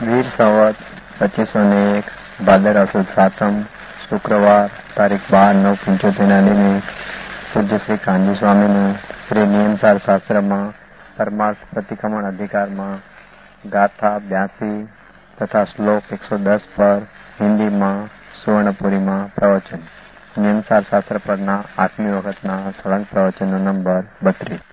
વીર સંવત 2501 ભાદરવા સુદ સાતમ શુક્રવાર તારીખ 12/9/75 નિમિત્ત પૂજ્ય શ્રી કાનજી સ્વામીનું શ્રી નિયમસાર શાસ્ત્રમાં પરમાર્થ પ્રતિક્રમણ અધિકારમાં ગાથા 82 તથા શ્લોક 110 પર હિન્દીમાં સુવર્ણપુરીમાં પ્રવચન. નિયમસાર શાસ્ત્ર પરના 8મી વખતના સળંગ પ્રવચનનો નંબર 32.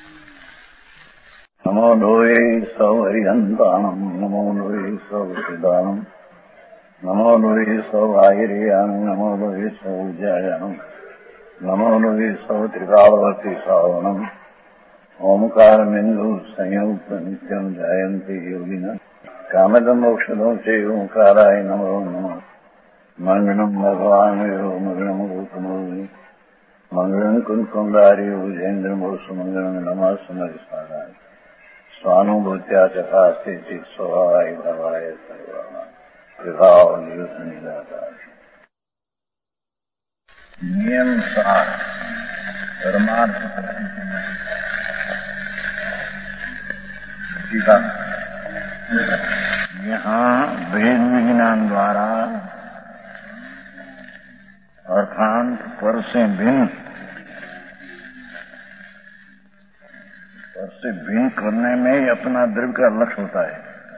નમો લોહે સૌ હરિહંતાણમ નમો લોહે સૌ સિદ્ધાણમ નમો લોહે સૌ આયર્યાણમ નમો લોહે સૌ જયાણમ નમો લોહે સૌ ત્રિકાળવતી શ્રાવણમ ઓમકાર બિંદુ સંયુક્ત નિત્યમ જયંતિ યોગિન કામદમ મોક્ષદો છે ઓંકારાય નમો નમઃ. મંગળમ ભગવાન મંગળમ ગૌતમોની મંગળમ કુંકુંડારી ભુજેન્દ્રમો સુમંગળમ નમઃ સમરિસ્મરાય स्वानुभूत्या चकास्ते चित स्वभावाय भवाय सर्वमा विभाव नियुक्त निराकार. नियम सार परमार्थ यहाँ भेद विज्ञान द्वारा अर्थात पर से भिन्न से भिन्न करने में ही अपना द्रव्य का लक्ष्य होता है.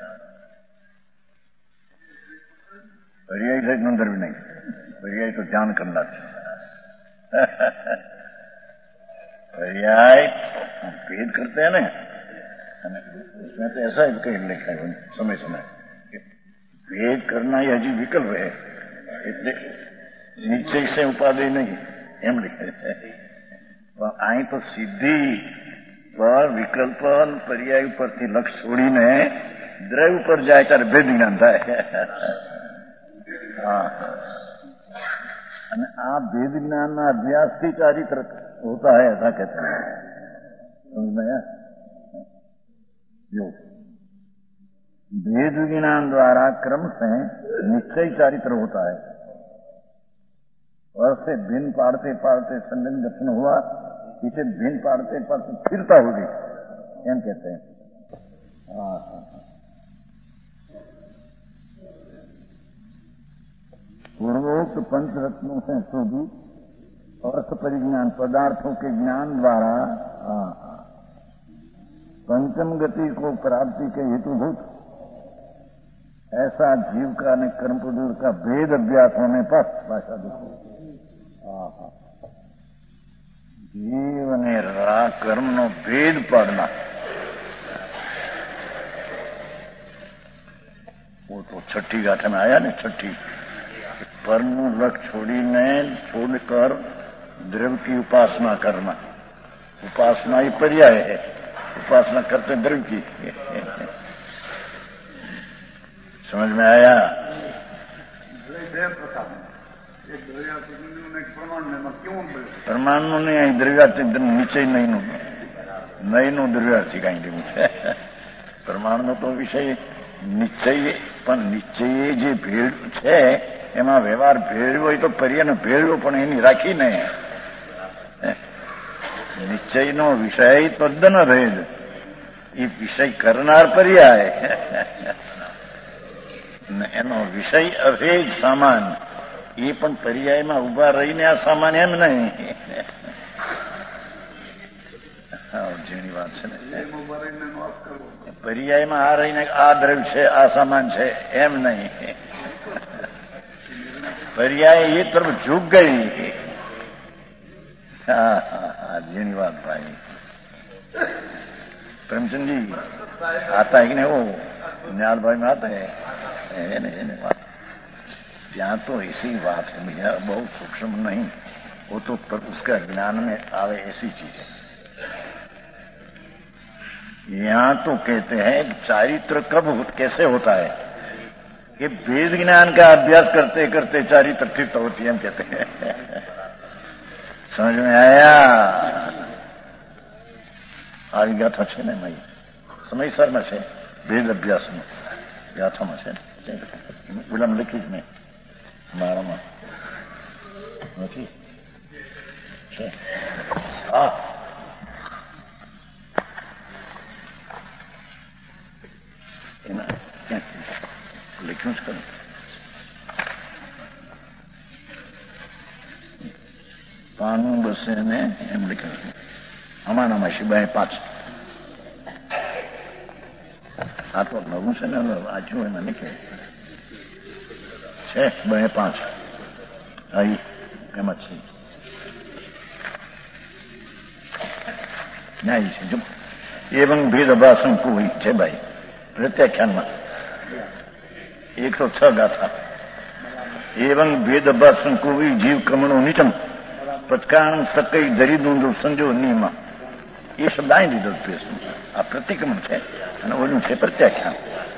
पर्याय से द्रव्य नहीं, पर्याय तो ध्यान करना चाहिए. पर्याय भेद करते हैं ना, उसमें तो ऐसा ही कहीं लिखा है समय समय भेद करना ही हजी विकल्प है, એટલે निश्चय से उपाधि नहीं एम लिखे. आई तो सीधी पर विकल्प पर्याय ઉપરથી લક્ષ છોડીને દ્રવ્ય ઉપર જાય ત્યારે ભેદ જ્ઞાન થાય. અને આ ભેદ જ્ઞાનના અભ્યાસથી ચારિત્ર होता है, ऐसा कहते हैं. समझ में आया? जो भेद विज्ञान द्वारा क्रम से निश्चय चारित्र होता है और से भिन्न पाड़ते पाड़ते संलग्न दर्शन हुआ, इसे भिन्न पाड़ते पाड़ते स्थिरता होगी, एम कहते हैं. पूर्वोक्त पंचरत्नों से शोभित अर्थ परिज्ञान पदार्थों के ज्ञान द्वारा पंचम गति को प्राप्ति के हेतुभूत ऐसा जीव का ने कर्म प्रदूर का भेद अभ्यास होने पर भाषा देखो, जीव ने कर्म नो भेद पाड़ना वो तो छठी गाथा में आया ने. छठी परम लक्ष्य छोड़कर द्रव्य की उपासना करना. उपासना ही पर्याय है, उपासना करते द्रव्य की. समझ में आया? પરમાણુ ને અહીં દ્રવ્યાર્થી નિશ્ચય નહીંનું દ્રવ્યાર્થી કાંઈ દેવું છે. પરમાણુનો તો વિષય નિશ્ચય, પણ નિશ્ચય જે ભેળ છે એમાં વ્યવહાર ભેળવ્યો હોય તો પર્યાયનો ભેળવ્યો પણ એની રાખીને નિશ્ચયનો વિષય તદ્દન ભેદ, એ વિષય કરનાર પર્યાય, એનો વિષય અભેદ સામાન, એ પણ પર્યાયમાં ઉભા રહીને આ સામાન એમ નહીં. જેની વાત છે ને, પર્યાયમાં આ રહીને આ દ્રવ્ય છે આ સામાન છે એમ નહીં. पर्याय ये तरफ झुक गई. જેની વાત ભાઈ प्रेमचंद जी आता है कि नहीं, वो न्याल भाई में आता है बात. ત્યાં तो ऐसी बात है भैया, बहुत सूक्ष्म नहीं, वो तो उसका ज्ञान में आवे ऐसी चीज है. यहाँ तो कहते हैं चारित्र कब कैसे होता है, ये वेद ज्ञान का अभ्यास करते करते चारित्र स्थिरता होती है, हम कहते हैं. समझ में आया? આવી ગાથા છે ને ભાઈ, સમયસરમાં છે, વેદ અભ્યાસમાં ગાથામાં છે. પેલા લખીશ મેં મારામાં નથી છે. હા, એના ક્યાં લખ્યું જ ખરું. પાનું બસે ને એમ લખ્યું છે. આમાં શિબાએ 5. આ તો નવું છે ને, વાંચ્યું એને લખે છે 2-5. હા, એમ જ છે. ન્યાય છે. જો એવં ભેદ અભાષણ કોઈ છે ભાઈ પ્રત્યાખ્યાનમાં 106 ગાથા. એવં ભેદ અભાષણ કોઈ જીવ કમણો નીચમ પટકાણ સકઈ ધરી દૂંધો સંજો નિયમા. એ શબ્દ અહીં લીધો પેશનું. આ પ્રતિક્રમણ છે અને ઓલું છે પ્રત્યાખ્યાન.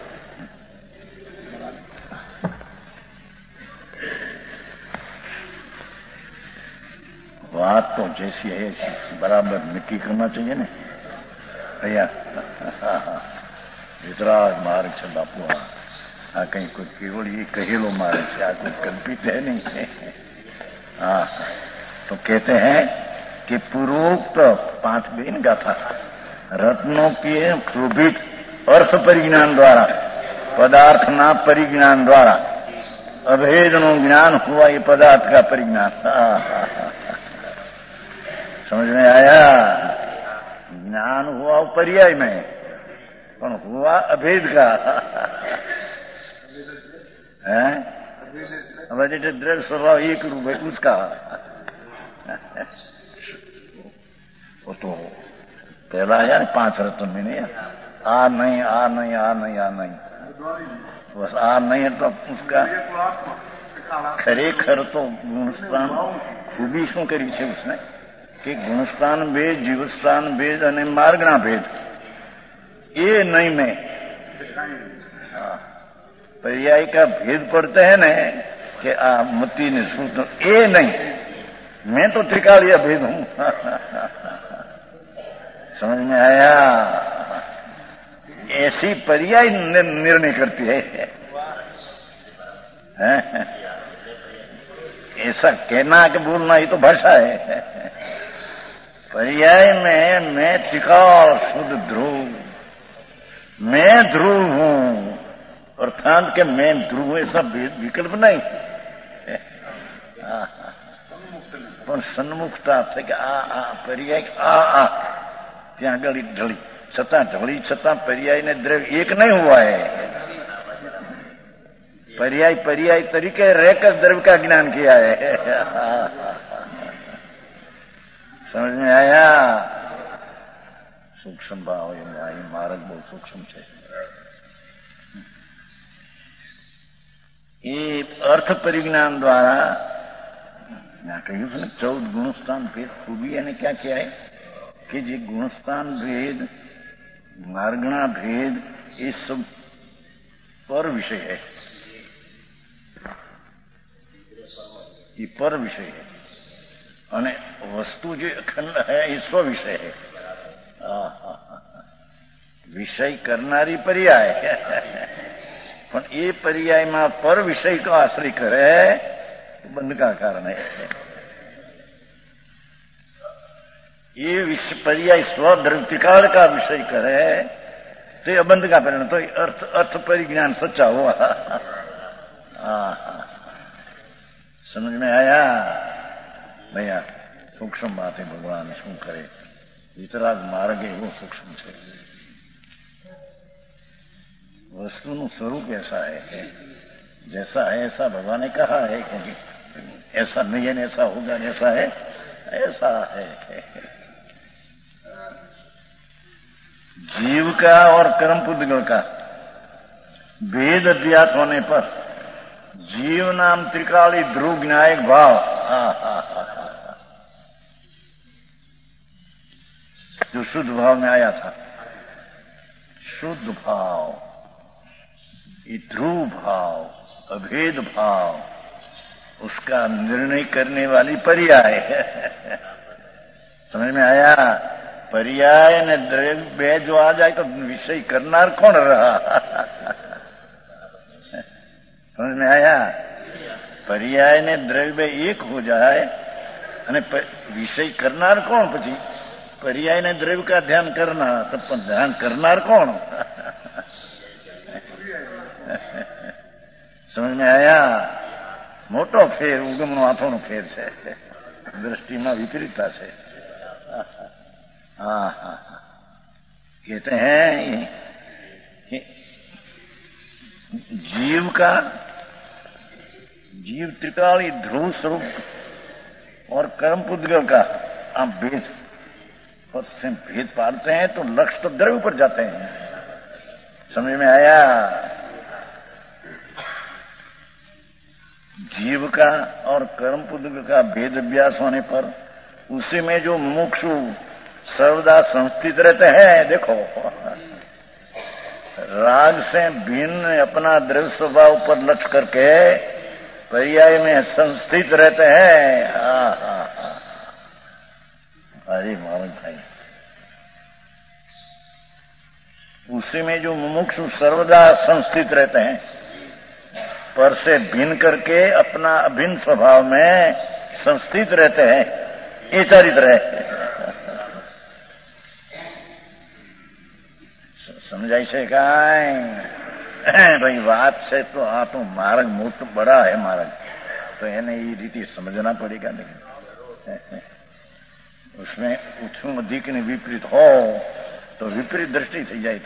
बात तो जैसी है बराबर नक्की करना चाहिए ना भैया. वितराग मार्ग છે બાપુ. આ કઈ કોઈ કેવળ એ કહેલો मार्ग છે, આ કોઈ कल्पित है नहीं. हाँ, तो कहते हैं कि पूर्वोक्त 5 बेन गाथा रत्नों के शोभित अर्थ परिज्ञान द्वारा पदार्थना परिज्ञान द्वारा अभेदनो ज्ञान हुआ. ये पदार्थ का परिज्ञान. समझ में आया? ज्ञान हुआ पर्याय में, पर हुआ अभेद का है. अब जैसे द्रव्य स्वभाव एक रूप है उसका. वो तो पहला आया ना 5 रत्न में नहीं. आ नहीं, आ नहीं, आ नहीं, आ नहीं, बस आ नहीं है. तो उसका खरेखर तो गुणस्थान खूबी शू करी है उसने कि गुणस्थान भेद, जीवस्थान भेद અને માર્ગના ભેદ એ नहीं में पर्याय का भेद पड़ते हैं ना कि आ मती ने शू तो ए नहीं. मैं तो त्रिकालीय भेद हूं. समझ में आया? ऐसी पर्याय निर्णय करती है. ऐसा कहना कि बोलना ये तो भाषा है. पर्याय में मैं त्रिकाल शुद्ध ध्रुव, मैं ध्रुव हूं अर्थात के मैं ध्रुव ऐसा विकल्प नहीं. પણ સન્મુખતા છે કે આ પર્યાય આ ત્યાં આગળ ઢળી છતાં ઢળી છતાં पर्याय ने द्रव्य एक नहीं हुआ है. पर्याय पर्याय तरीके रहकर द्रव्य का ज्ञान किया है. समझ में आया? सूक्ष्म भाव ये मार्ग बहुत सूक्ष्म है. ये अर्थ परिज्ञान द्वारा કહ્યું છે ને 14 ગુણસ્થાન ભેદ ખૂબી એને ક્યાં કહેવાય કે જે ગુણસ્થાન ભેદ માર્ગના ભેદ એ सब पर विषय है. ये पर विषय है અને વસ્તુ જે અખંડ है એ સ્વ विषय है. વિષય કરનારી પર્યાય પણ એ પર્યાયમાં પર વિષય કો આશ્રય કરે बंध का कारण है. ये पर्याय स्वद्रव्यकाल का विषय करे तो ये अबंध का परिणाम. तो अर्थ परिज्ञान सच्चा हुआ. समझ में आया भैया? सूक्ष्म बात है. भगवान शू करे वितराग मार्ग है वो सूक्ष्म है. वस्तु नु स्वरूप ऐसा है, जैसा है ऐसा भगवान ने कहा है. क्योंकि ऐसा नहीं है, ऐसा होगा, ऐसा है, ऐसा है. जीव का और कर्म पुद्गल का भेद अज्ञात होने पर जीव नाम त्रिकाली ध्रुव ज्ञायक भाव जो शुद्ध भाव में आया था, शुद्ध भाव, ये ध्रुव भाव, अभेद भाव, उसका निर्णय करने वाली पर्याय है. समझ में आया? पर्याय ने द्रव्य जो आ जाए तो विषय करनार कौन रहा? समझ में आया? पर्याय ने द्रव्य एक हो जाए અને વિષય કરનાર કોણ? પછી पर्याय ने द्रव्य का ध्यान करना, तब ध्यान करनार कौन? समझ में आया? મોટો ફેર ઉગમનો હાથોનો ફેર છે, दृष्टिમાં विपरीतता છે. हाँ हाँ हाँ, कहते हैं जीव त्रिकाली ध्रुव स्वरूप और कर्म पुद्गल का आप भेद पालते हैं तो लक्ष्य तो द्रव्य पर जाते हैं. समझ में आया? जीव का और कर्म पुद्गल का भेद अभ्यास होने पर उसी में जो मुमुक्षु सर्वदा संस्थित रहते हैं, देखो राग से भिन्न अपना द्रव्य स्वभाव पर लक्ष्य करके पर्याय में संस्थित रहते हैं. अरे मोहन भाई, उसी में जो मुमुक्षु सर्वदा संस्थित रहते हैं, पर से भिन्न करके अपना अभिन्न स्वभाव में संस्थित रहते हैं, ये चरित्र है. समझाई છે કાંઈ? ભાઈ વાત છે તો આ તો માર્ગ મોટો બડા है मार्ग, तो એને ये रीति समझना पड़ेगा. नहीं उसमें उछू अधिक ने विपरीत हो तो विपरीत दृष्टि थी जाए.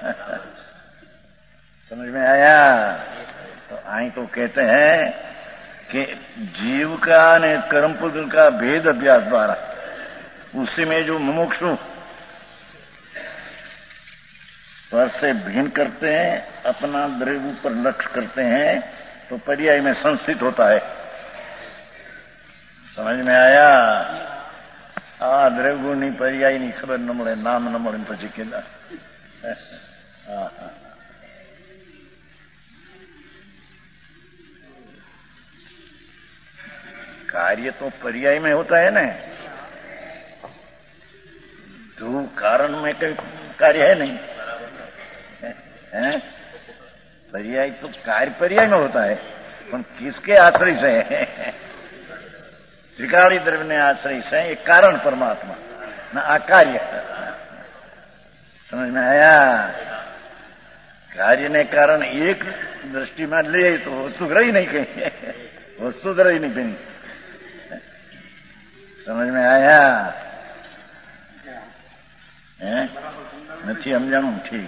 समझ में आया? तो आई तो कहते हैं कि जीव का ने कर्म पुद्गल का भेद अभ्यास द्वारा उसी में जो मुमुक्षु पर से भिन्न करते हैं, अपना द्रव्य पर लक्ष्य करते हैं, तो पर्याय में संस्थित होता है. समझ में आया? द्रव्य गुण पर्याय नहीं खबर न મળે, नाम न મળે પછી કેલા. कार्य तो पर्याय में होता है ना. ध्रुव कारण में कोई कार्य है नहीं है? पर्याय तो कार्य पर्याय में होता है, पर किसके आश्रय से है? त्रिकाली द्रव्य ने आश्रय से ये कारण परमात्मा न अकार्य. समझ में आया? कार्य ने कारण एक दृष्टि में ले तो वस्तु रही नहीं कहीं, वस्तु रही नहीं कहीं. समझ में आया? નથી સમજાણું? ઠીક,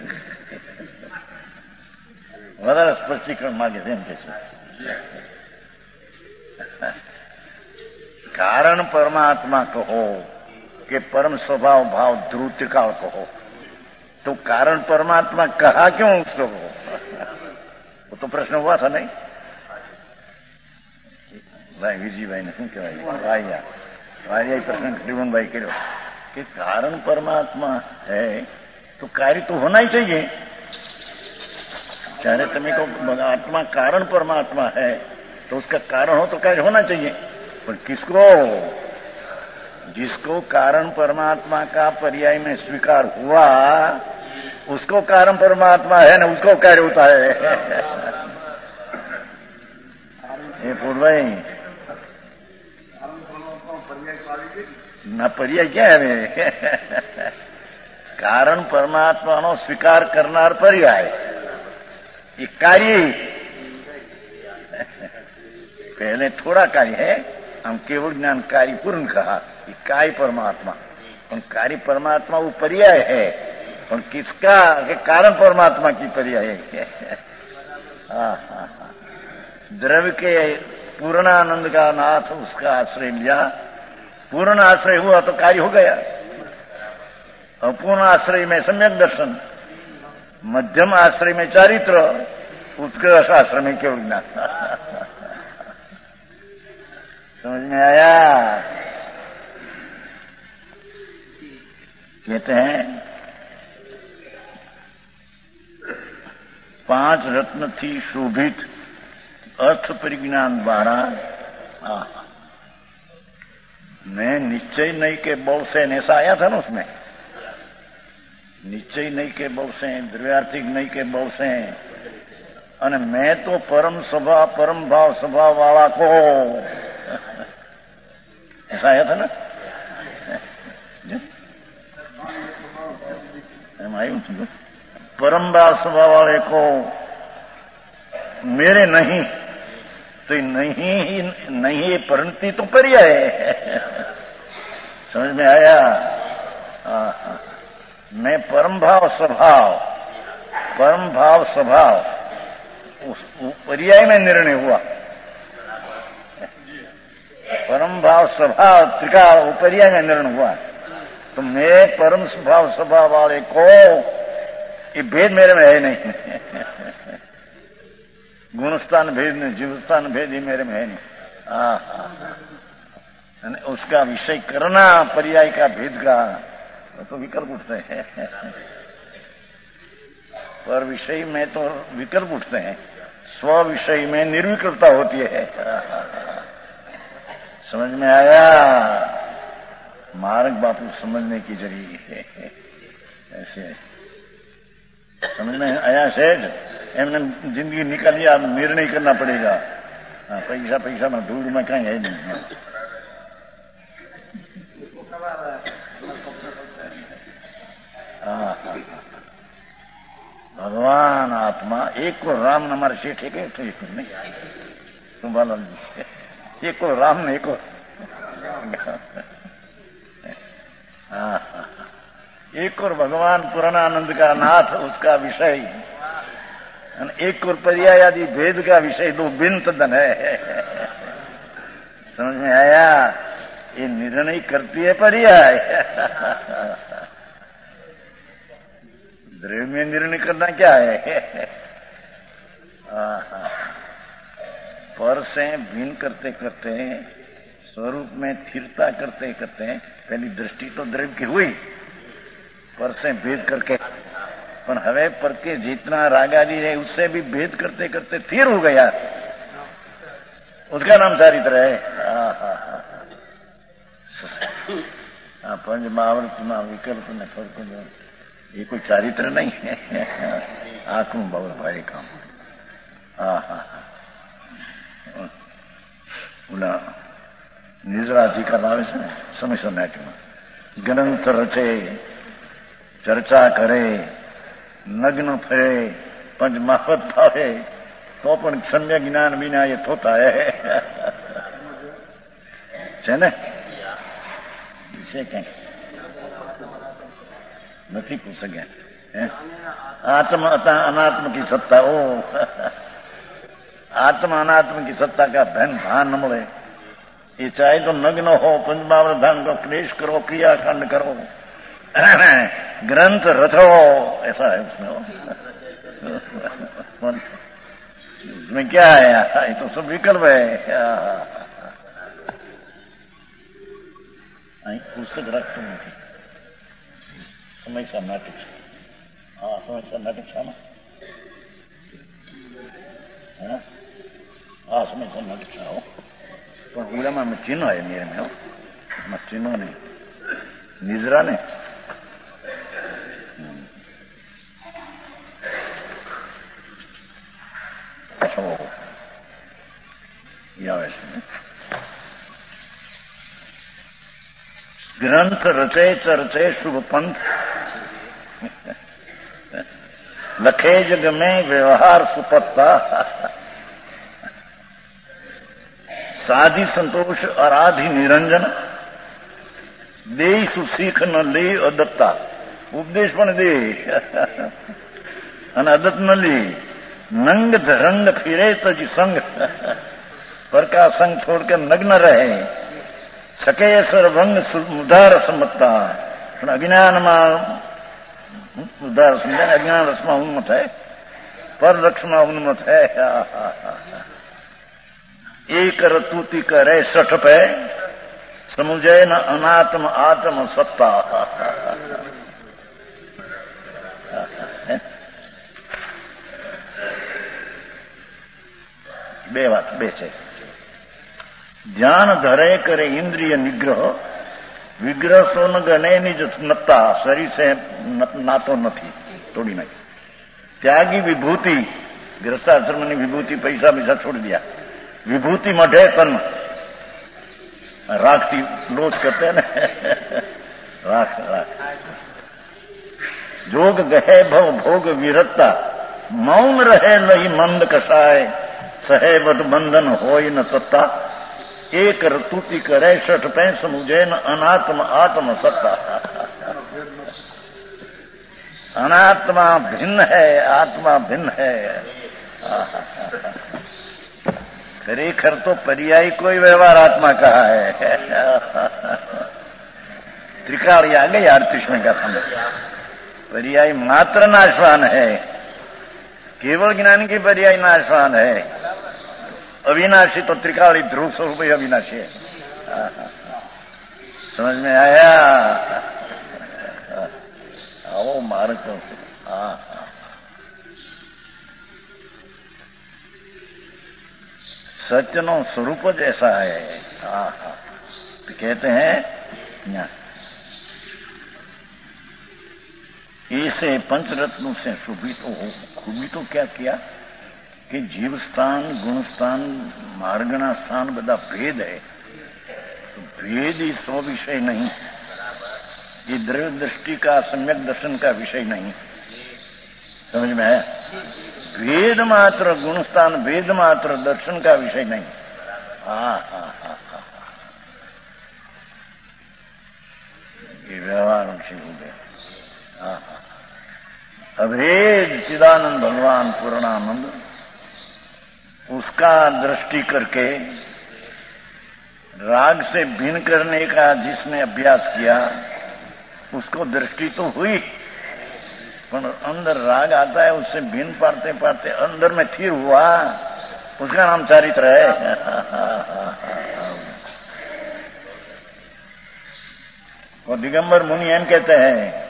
વધારે સ્પષ્ટીકરણ માગે છે એમ કે છે. कारण परमात्मा कहो कि परम स्वभाव भाव ध्रुव त्रिकाल कहो, तो कारण परमात्मा कहा क्यों उसको? वो तो प्रश्न हुआ था नहीं भाई? विजयभाई ने शू कहवाय? वारिया प्रश्न त्रिभुवन भाई કર્યો कि कारण परमात्मा है तो कार्य तो होना ही चाहिए. चाहे तुम्हें को आत्मा कारण परमात्मा है तो उसका कारण हो तो कार्य होना चाहिए. पर किसको? जिसको कारण परमात्मा का पर्याय में स्वीकार हुआ उसको कारण परमात्मा है ना, उसको कार्य होता है. ये पूर्व ना पर्याय क्या है? कारण परमात्मा नो स्वीकार करनार पर्याय ये कार्य. पहले थोड़ा कार्य है, हम केवल ज्ञान कार्य पूर्ण कहा. ये कार्य परमात्मा, और कार्य परमात्मा वो पर्याय है, और किसका? कि कारण परमात्मा की पर्याय है. द्रव्य के पूर्णानंद का नाथ उसका आश्रय लिया, पूर्ण आश्रय हुआ तो कार्य हो गया. और पूर्ण आश्रय में सम्यक दर्शन, मध्यम आश्रय में चारित्र, उत्कृष्ट आश्रय में केवल ज्ञान. समझ में आया? कहते हैं 5 रत्न थी शोभित अर्थ परिज्ञान द्वारा मैं निश्चय नहीं के बल से, ऐसा आया था ना उसमें, निश्चय नहीं के बल से, द्रव्यार्थिक नहीं के बल से, और मैं तो परम स्वभाव परम भाव स्वभाव वाला को, ऐसा आया था ना. परम भाव स्वभाव वाले को मेरे नहीं तो नहीं ये परिणति तो पर्याय है। समझ में आया? मैं परम भाव स्वभाव उस पर्याय में निर्णय हुआ। परम भाव स्वभाव त्रिकाल पर्याय में निर्णय हुआ। तो मैं परम स्वभाव वाले को ये भेद मेरे में है नहीं। गुणस्थान भेद नहीं, जीवस्थान भेद ही मेरे में है नहीं। उसका विषय करना पर्याय का भेद का तो विकल्प उठते हैं। पर विषय में तो विकल्प उठते हैं, स्व विषय में निर्विकल्पता होती है। समझ में आया? मार्ग बापू समझने की जरिए है। ऐसे समझ में आया? सेठ एमने जिंदगी निकाली, आप निर्णय करना पड़ेगा। पैसा में धूल में कहीं है नहीं। भगवान आत्मा एक को राम न हमारे सेठ है तो एक नहीं तुम बोलो एक को राम ने एक को एक और भगवान पुराणानंद का नाथ उसका विषय, एक और पर्याय आदि भेद का विषय, दो भिन्न तद्दन है। समझ में आया? ये निर्णय करती है पर्याय। द्रव्य में निर्णय करना क्या है? पर से भिन्न करते करते स्वरूप में स्थिरता करते करते पहली दृष्टि तो द्रव्य की हुई, पर से भेद करके, पर हवे पर के जितना रागादि है उससे भी भेद करते करते स्थिर हो गया, उसका नाम चारित्र है। पंच महावृत विकल्प में फर्क ये कोई चारित्र नहीं है। आंखों बहुत भारी काम। बोला निजराजी का नाम है समय समय ग्रंथ रचे, चर्चा करे, नग्न फरे, पंच महावत भावे तो पण सम्यक ज्ञान विना ये थोता है। છે ને વિશે કઈ નથી પૂછ શક્યા। आत्म अनात्म की सत्ता, ओ आत्म अनात्म की सत्ता का भान न मिले। ये चाहे तो नग्न हो, पंचमावृत धारण को क्लेश करो, क्रियाकांड करो, ग्रंथ रचो, ऐसा है उसमें। उसमें क्या है? ये तो सब विकल्प है। पुस्तक रखते नहीं समय सा नाटक। हाँ, समय सा नाटक था ना। हाँ, समय सा नाटक था। पर उड़ामा में चिन्ह है मेरे में, चिन्ह नहीं निजरा ने ग्रंथ रचे चरचे शुभ पंथ, लखे जग में व्यवहार सुपत्ता, साधि संतोष आराधि निरंजन, दे सुसीख न ले अदत्ता। उपदेश पण दे અને અદત ન લે। नंग रंग फिरे तज संग, पर का संग छोड़कर नग्न रहे। सके सर्वंग उदार समत्ता, अज्ञान में उदार समझे, अज्ञान रस में उन्मत है, पर रक्ष में उन्मत है। एक रतुति करे सठ पे, समुझे न अनात्म आत्म सत्ता। बे बात बे छे। ध्यान धरे करे इंद्रिय निग्रह, विग्रह सो न गणे निज नत्ता। शरीर से नातो नहीं, तोड़ी नहीं। त्यागी विभूति, गृहस्थाश्रम ने विभूति पैसा पैसा छोड़ दिया। विभूति मढ़े तन राखती लोच करते हैं ना। राख जोग गहे भव भोग विरत्ता, मौन रहे नहीं मंद कसाय, सहे बट बंधन होई न सत्ता, एक ऋतुति करे सठ पैंस मुझे न अनात्म आत्म सत्ता। अनात्मा भिन्न है, आत्मा भिन्न है। खरेखर तो पर्यायी कोई व्यवहार आत्मा कहा है। त्रिकाल आ गई 38वें का समय। पर्यायी मात्र नाशवान है, केवल ज्ञान की पर्यायी नाशवान है। अविनाशी तो त्रिकाली ध्रुव स्वरूप ही अविनाशी है। समझ में आया? आओ मार्ग तो सत्यनो स्वरूप जैसा है। तो कहते हैं ऐसे पंचरत्नों से शोभित हो। खूबी तो क्या किया कि जीव स्थान, गुण स्थान, मार्गना स्थान बदा भेद है। तो भेद ही सो विषय नहीं, ये द्रव्य दृष्टि का सम्यक दर्शन का विषय नहीं। समझ में आया? भेद मात्र गुण स्थान, भेद मात्र दर्शन का विषय नहीं। ये व्यवहार उनसे हो गया। अभेद चिदानंद भगवान पूर्णानंद, उसका दृष्टि करके राग से भिन्न करने का जिसने अभ्यास किया उसको दृष्टि तो हुई, पर अंदर राग आता है, उससे भिन्न पाते पाते अंदर में थिर हुआ, उसका नाम चारित्र है। और दिगंबर मुनि एम कहते हैं,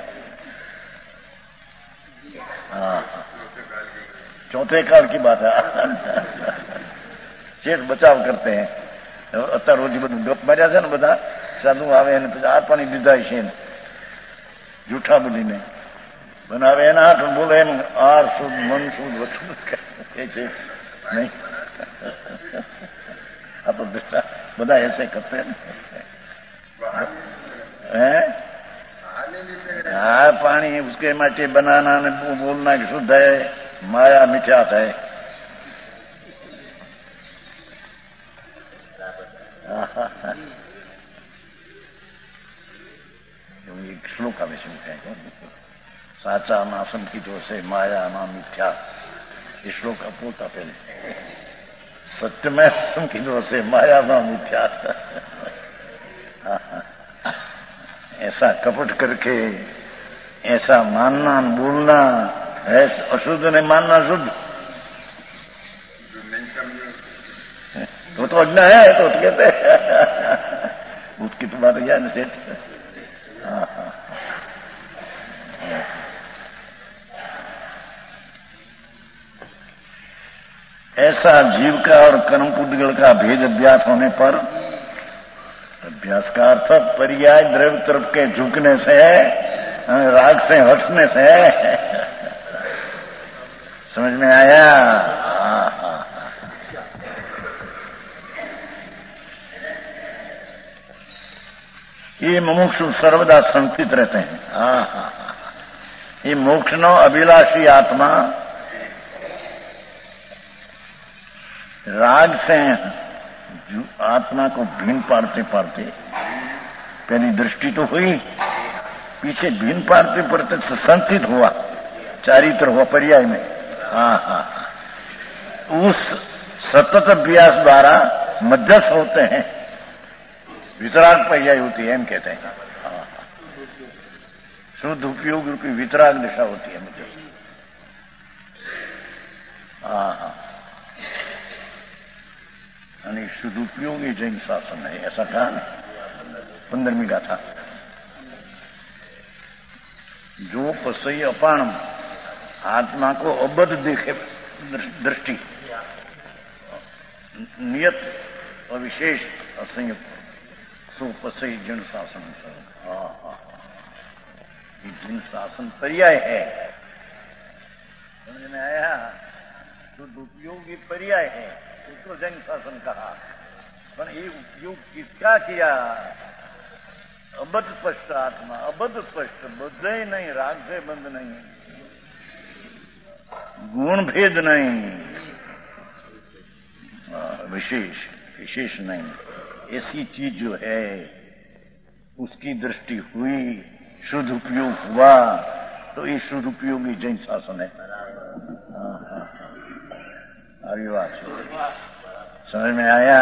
चौथे काल की बात है। शेष बचाव करते हैं। અત્યારે રોજ બધું ગપ માર્યા છે ને, બધા સાધુ આવે અને પછી આ પાણી દીધા છે ને જૂઠા બોલીને બનાવે એના હાથ બોલે એમ આર શુદ્ધ મન શુદ્ધ વચન કહે છે નહીં। આ તો બધા ऐसे करते हैं। हाँ, पानी उसके माटे बनाना ने बोलना कि शुद्ध है, माया मिथ्यात है। एक श्लोक में सुनते हैं, साचा नासम की जो से माया ना मिथ्या। ये श्लोक का पोता पहले सत्य में नासम की जो से माया ना मिथ्या। ऐसा कपट करके ऐसा मानना बोलना है अशुद्ध, ने मानना शुद्ध, तो अज्ञा है। तो कहते उसकी तो बात ज्ञान से। ऐसा जीव का और कर्म पुद्गल का भेद अभ्यास होने पर, अभ्यास का अर्थ पर्याय द्रव्य तरफ के झुकने से, राग से हटने से। समझ में आया? ये मुमुक्षु सर्वदा संकित रहते हैं। ये मोक्ष नो अभिलाषी आत्मा राग से आत्मा को भिन्न पाड़ते पाड़ते, पहली दृष्टि तो हुई, पीछे भिन्न पाड़ते पाड़ते संकित हुआ, चारित्र हुआ पर्याय में। उस सतत अभ्यास द्वारा मध्यस्थ होते हैं, वितराग पर्याय होती है, हम कहते हैं। शुद्ध उपयोग रूपी वितराग दिशा होती है मुझे। यानी शुद्ध उपयोगी जैन शासन है, ऐसा कहा ना 15वीं गाथा। जो पसई अपाणम, आत्मा को अबद्ध देखे दृष्टि, नियत अविशेष असंयुक्त, सो पसई जन शासन। जन शासन पर्याय है। समझ में आया? शुद्ध उपयोगी पर्याय है, उसको जन शासन कहा। पर ये उपयोग किसका किया? अबद्ध स्पष्ट आत्मा, अबद्ध स्पष्ट, बद्ध ही नहीं, राग से बंद नहीं, गुण भेद नहीं, विशेष नहीं। ऐसी चीज जो है उसकी दृष्टि हुई, शुद्ध उपयोग हुआ, तो ये शुद्ध उपयोगी जैन शासन है। अरे वाह, समझ में आया?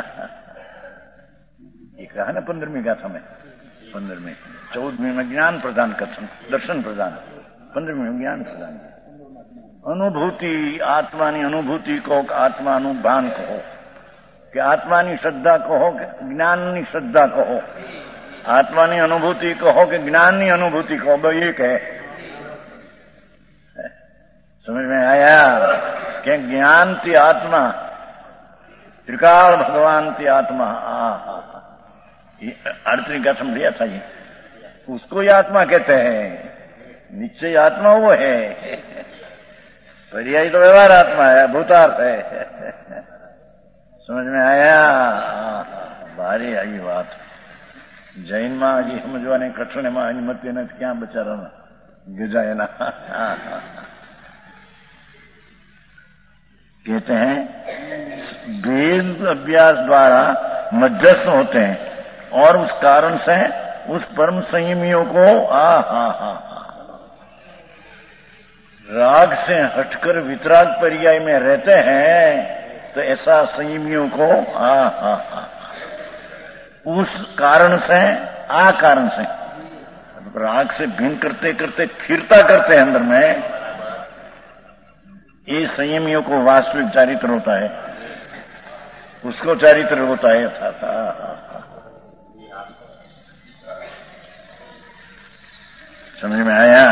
ये कहा ना 15वीं गाथा में, 15वीं 14वीं में ज्ञान प्रदान कथन, दर्शन प्रदान, 15वीं में ज्ञान प्रदान, अनुभूति, आत्मानी अनुभूति कहो कि आत्मानुभान कहो, कि आत्मानी श्रद्धा कहो कि ज्ञाननी श्रद्धा कहो, आत्मानी अनुभूति कहो कि ज्ञाननी अनुभूति कहो, वो एक है। समझ में आया? कि ज्ञान थी आत्मा, त्रिकाल भगवान थी आत्मा। अर्थनी का समझ लिया था, ये उसको ही आत्मा कहते हैं। निश्चय आत्मा वो है, पर्याय तो व्यवहार आत्मा है, भूतार्थ है। समझ में आया? भारी आई बात। जैन में हजी समझवाने कठिन में हिम्मत ने क्या बचारा गजाए ना। कहते हैं वेद अभ्यास द्वारा मध्यस्थ होते हैं और उस कारण से उस परम संयमियों को राग से हटकर वितराग पर्याय में रहते हैं, तो ऐसा संयमियों को उस कारण से कारण से राग से भिन्न करते करते स्थिरता करते हैं अंदर में, ये संयमियों को वास्तविक चारित्र होता है, उसको चारित्र होता है। समझ में आया?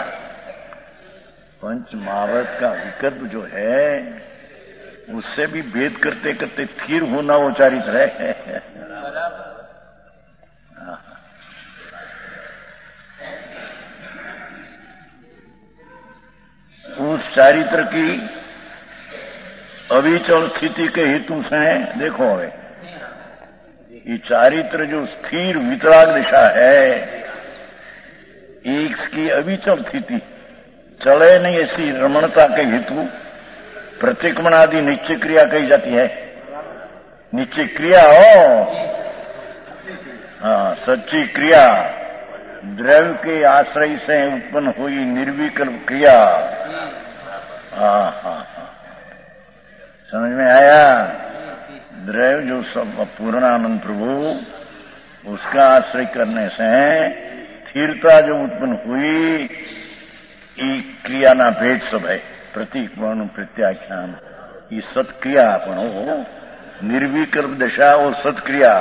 पंच महाभारत का विकल्प जो है उससे भी भेद करते करते स्थिर होना वो चारित्र है। उस चारित्र की अविचल स्थिति के हेतु से देखो, ये चारित्र जो स्थिर वितराग दिशा है, एक की अविचल स्थिति चले नहीं, ऐसी रमणता के हेतु प्रतिक्रमण आदि निश्चय क्रिया कही जाती है। निश्चय क्रिया हो, सच्ची क्रिया, द्रव्य के आश्रय से उत्पन्न हुई निर्विकल्प क्रिया। समझ में आया? द्रव्य जो सब पूर्णानंद प्रभु, उसका आश्रय करने से स्थिरता जो उत्पन्न हुई, क्रिया ना भेद सब है, प्रतीक वर्ण प्रत्याख्यान, ये सत्क्रिया अपन हो, निर्विकल्प दशा वो सत्क्रिया।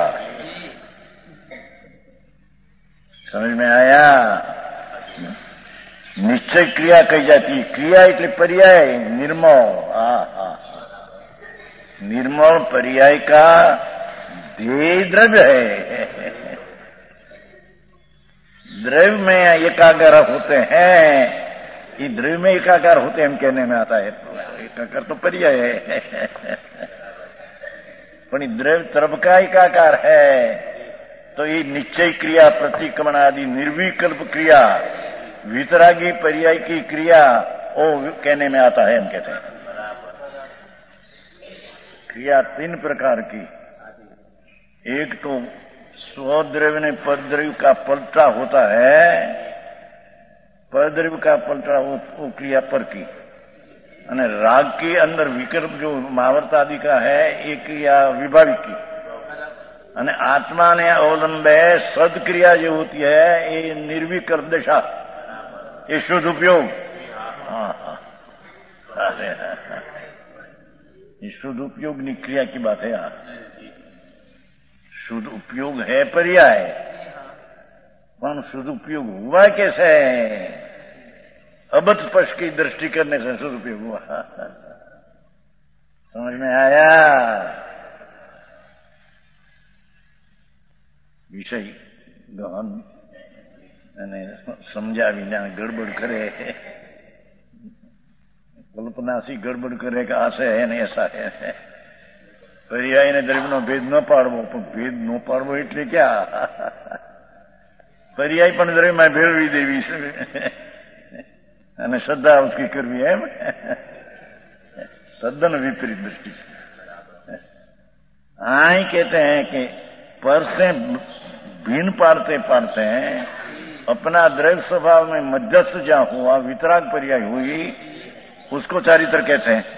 समझ में आया? निश्चय क्रिया कही जाती है। क्रिया એટલે पर्याय निर्मल, निर्मल पर्याय का ध्येय द्रव्य है। द्रव्य में एकाग्र होते हैं, ये द्रव्य में एकाग्र होते हैं हम कहने में आता है, एकाग्र तो पर्याय है, पर द्रव्य तरफ का एकाकार है, तो ये निश्चय क्रिया, प्रतिक्रमण आदि निर्विकल्प क्रिया, वितरागी पर्याय की क्रिया, वो कहने में आता है हम कहते हैं। क्रिया 3 प्रकार की, एक तो स्वद्रव्य ने परद्रव्य का पलटा होता है, परद्रव्य का पलटा वो क्रिया पर की, અને राग के अंदर विकल्प जो महावर्त आदि का है, एक क्रिया विभाविक की, અને आत्मा ने अवलंबे सदक्रिया जो होती है, ये निर्विकल्प दशा, ये शुद्ध उपयोग। ये शुद्ध उपयोग क्रिया की बात है। शुद्ध उपयोग है पर्याय, पर शुद्ध उपयोग हुआ कैसे? अबध स्पर्श की दृष्टि करने से शुद्ध उपयोग हुआ। समझ में आया? विषय गहन અને સમજા વિના ગડબડ કરે, કલ્પના सी ગડબડ કરે કે આશે है ને ऐसा है, पर्याय ने द्रव्य नो भेद न पाड़वो, पण भेद न पाड़वो એટલે क्या? पर्याय पण द्रव्य में भेळवी देवी અને શ્રદ્ધા उसकी કરવી એમ सदन विपरीत दृष्टि से आई कहते हैं कि पर से भिन्न पारते पारते हैं अपना द्रव्य स्वभाव में मध्यस्थ जहां हुआ वितराग पर्याय हुई उसको चारित्र कहते हैं।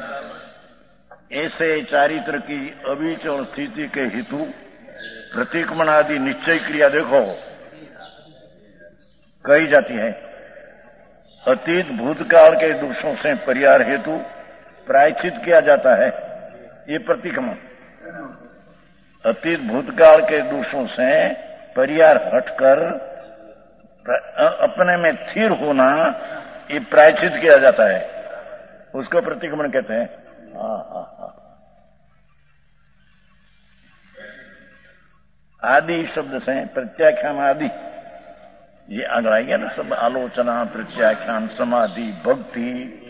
ऐसे चारित्र की अविचल स्थिति के हेतु प्रतीकमण आदि निश्चय क्रिया देखो कही जाती है। अतीत भूतकाल के दोषों से परिहार हेतु प्रायश्चित किया जाता है। ये प्रतीकमण अतीत भूतकाल के दोषों से परिहार हटकर अपने में स्थिर होना ये प्रायश्चित किया जाता है, उसको प्रतीकमण कहते हैं। आदि शब्द से प्रत्याख्यान आदि ये आगे आएगा ना, सब आलोचना प्रत्याख्यान समाधि भक्ति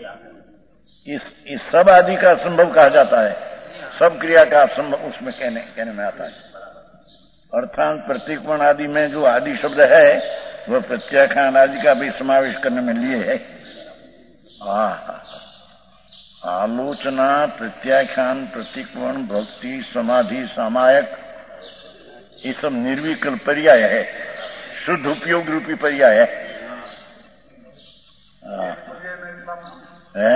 इस सब आदि का संभव कहा जाता है। सब क्रिया का संभव उसमें कहने में आता है। अर्थात प्रतीकमण आदि में जो आदि शब्द है वह प्रत्याख्यान आदि का भी समावेश करने में लिए है। आलोचना प्रत्याख्यान प्रतीकमण भक्ति समाधि सामायक ये सब निर्विकल्प पर्याय है, शुद्ध उपयोग रूपी पर्याय है।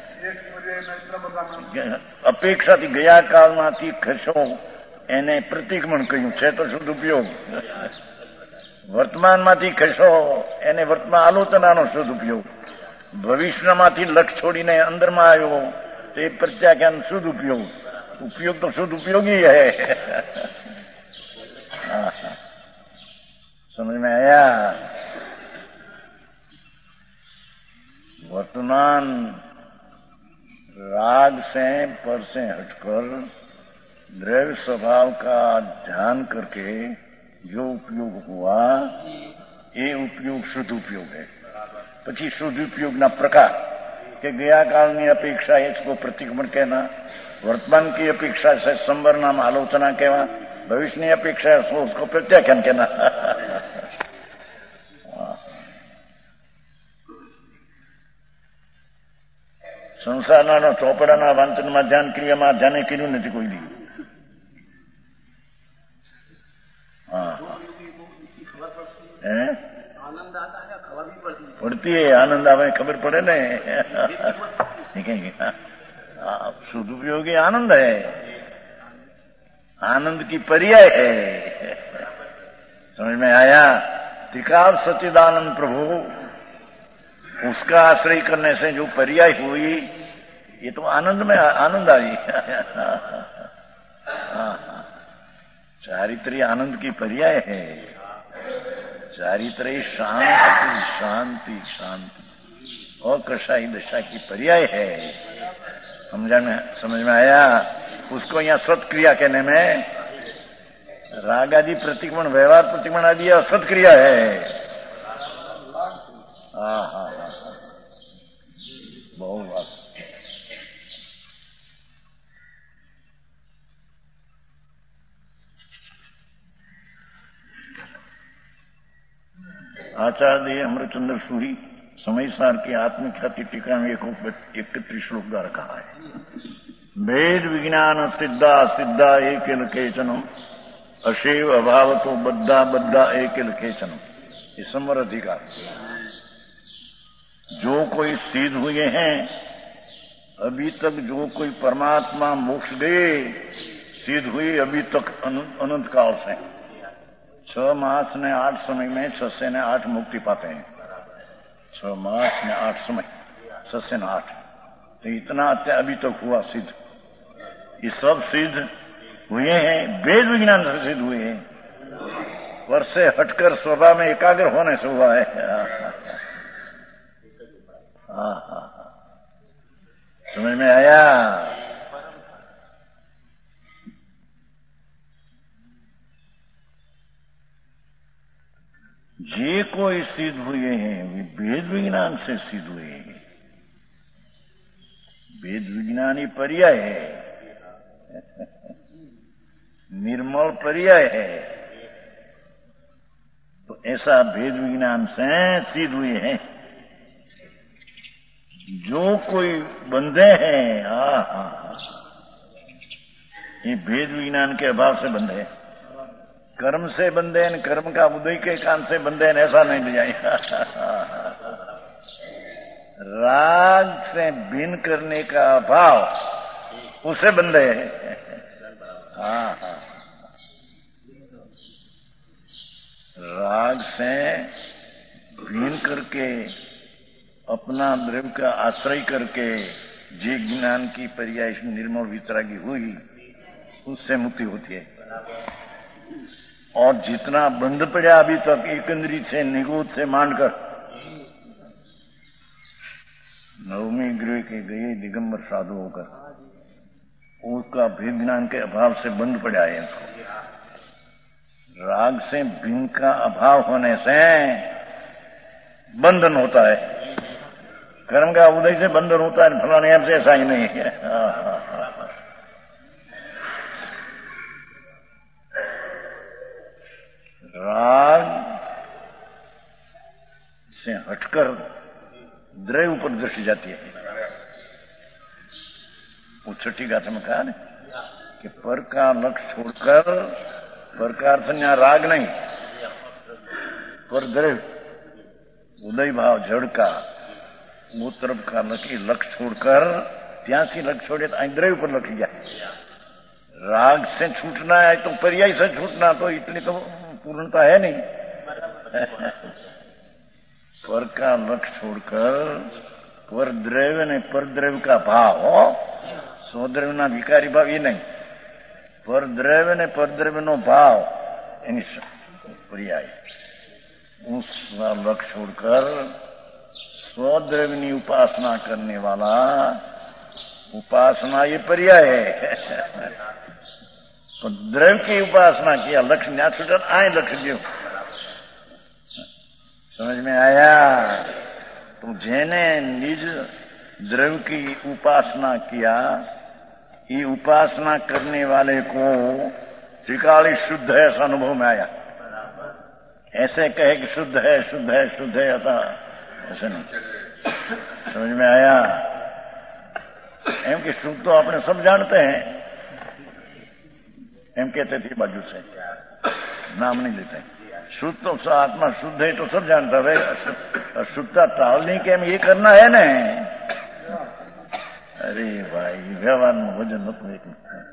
અપેક્ષાથી ગયા કાળમાંથી ખસો એને પ્રતીકમણ કહ્યું છે તો શુદ્ધ ઉપયોગ, વર્તમાનમાંથી ખસો એને વર્તમાન આલોચનાનો શુદ્ધ ઉપયોગ, ભવિષ્યમાંથી લક્ષ છોડીને અંદરમાં આવ્યો તે પ્રત્યાખ્યાન શુદ્ધ ઉપયોગ, ઉપયોગ તો શુદ્ધ ઉપયોગી है। समझ में आया? वर्तमान राग से पर से हटकर द्रव्य स्वभाव का ध्यान करके जो उपयोग हुआ ये उपयोग शुद्ध उपयोग है। પછી શુદ્ધ उपयोगના प्रकार કે ગયા કાળની અપેક્ષા इसको प्रतीकमण कहना, वर्तमान की अपेक्षा से संवर नाम आलोचना कहना, भविष्य की अपेक्षा है उसको प्रत्याख्यान कहना। સંસારના ચોપડાના વાંચનમાં ધ્યાન ક્રિયામાં ધ્યાને કર્યું નથી કોઈ દી। पड़ती है आनंद आवे खबर पड़े ने शुद्ध उपयोगी आनंद है, आनंद की पर्याय है। समझ में आया? त्रिकाल सच्चिदानंद प्रभु उसका आश्रय करने से जो पर्याय हुई ये तो आनंद में आनंद आई। चारित्र्य आनंद की पर्याय है। चारित्र्य शांति शांति शांति और कषाई दशा की पर्याय है। समझ में आया? उसको यहाँ सत्क्रिया कहने में राग आदि प्रतीकमण व्यवहार प्रतीकमण आदि असत्क्रिया है। बहुत बात। आचार्य अमृतचंद्र सूरी समय सार की आत्मख्याति टीका में 31 श्लोक द्वारा कहा है। भेद विज्ञान सिद्धा सिद्धा एक केचनम अशेव अभाव तो बद्धा बद्धा एक केचनम, ये संवर अधिकार। जो कोई सिद्ध हुए हैं अभी तक, जो कोई परमात्मा मोक्ष दे सिद्ध हुए अभी तक अनंत काल से 6 मास ने 8 समय में 6 से 8 मुक्ति पाते हैं। 6 मास ने 8 समय 6 से 8 तो इतना अभी तक हुआ सिद्ध। ये सब सिद्ध हुए हैं, वेद विज्ञान से सिद्ध हुए हैं, पर से हटकर स्वभाव में एकाग्र होने से हुआ है। समझ में आया? जे कोई सिद्ध हुए हैं वे वेद विज्ञान से सिद्ध हुए हैं। वेद विज्ञान ही पर्याय है, निर्मल पर्याय है। तो ऐसा वेद विज्ञान से सिद्ध हुए हैं। जो कोई बंधे हैं, ये भेद विज्ञान के अभाव से बंधे हैं। कर्म से बंधे हैं, कर्म का उदय के कारण से बंधे हैं, ऐसा नहीं ले जाएगा। राग से भिन्न करने का अभाव, उसे बंधे हैं। राग से भिन्न करके अपना द्रव्य का आश्रय करके जे ज्ञान की पर्याय निर्मल वितरागी हुई, उससे मुक्ति होती है। और जितना बंध पड़ा अभी तक एक इंद्रिय से, निगूढ़ से मानकर, नवमी गृह के गए दिगंबर साधु होकर, उसका भेद ज्ञान के अभाव से बंध पड़ा है। राग से भिन्न का अभाव होने से बंधन होता है, कर्म का उदय से बंधन होता है, फलाने से ऐसा ही नहीं है। राग से हटकर द्रव्य पर दृष्टि जाती है। वो छठी गाथा में कहा ना कि पर का लक्ष्य छोड़कर, पर का अर्थ यहाँ राग नहीं, पर द्रव्य उदय भाव जड़ का वो तरफ का लक्ष्य छोड़कर, ત્યાં से लक्ष्य छोड़े तो द्रव्य पर लक्ष्य जाए। राग से छूटना है तो पर्याय से छूटना, तो इतनी तो पूर्णता है नहीं। पर का लक्ष्य छोड़कर पर द्रव्य ने पर द्रव्य का भाव, स्वद्रव्य ना विकारी भाव ये नहीं, पर द्रव्य ने पर द्रव्य नो भाव पर्याय, उसका लक्ष्य छोड़कर स्वद्रव्य की उपासना करने वाला, उपासना ये पर्याय है। तो द्रव्य की उपासना किया, लक्ष्य न्या छूटन आए लक्ष्य जो समझ में आया। तो जेने निज द्रव्य की उपासना किया, ये उपासना करने वाले को त्रिकाली शुद्ध है ऐसा अनुभव में आया। ऐसे कहे कि शुद्ध है शुद्ध है शुद्ध है, ऐसा नहीं। समझ में आया। एम कि शुद्ध तो आपने सब जानते हैं, एम कहते थे बाजू से, नाम नहीं लेते। शुद्ध तो आत्मा शुद्ध है तो सब जानता है। शुद्धता टालने के हम ये करना है ना। अरे भाई व्यवहार में भोजन मत,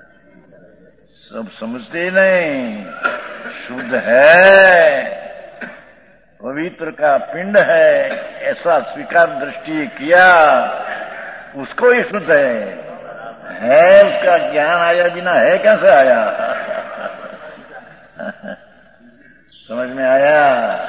सब समझते नहीं। शुद्ध है, पवित्र का पिंड है, ऐसा स्वीकार दृष्टि किया, उसको ही शुद्ध है। उसका ज्ञान आया बिना है कैसे आया? समझ में आया।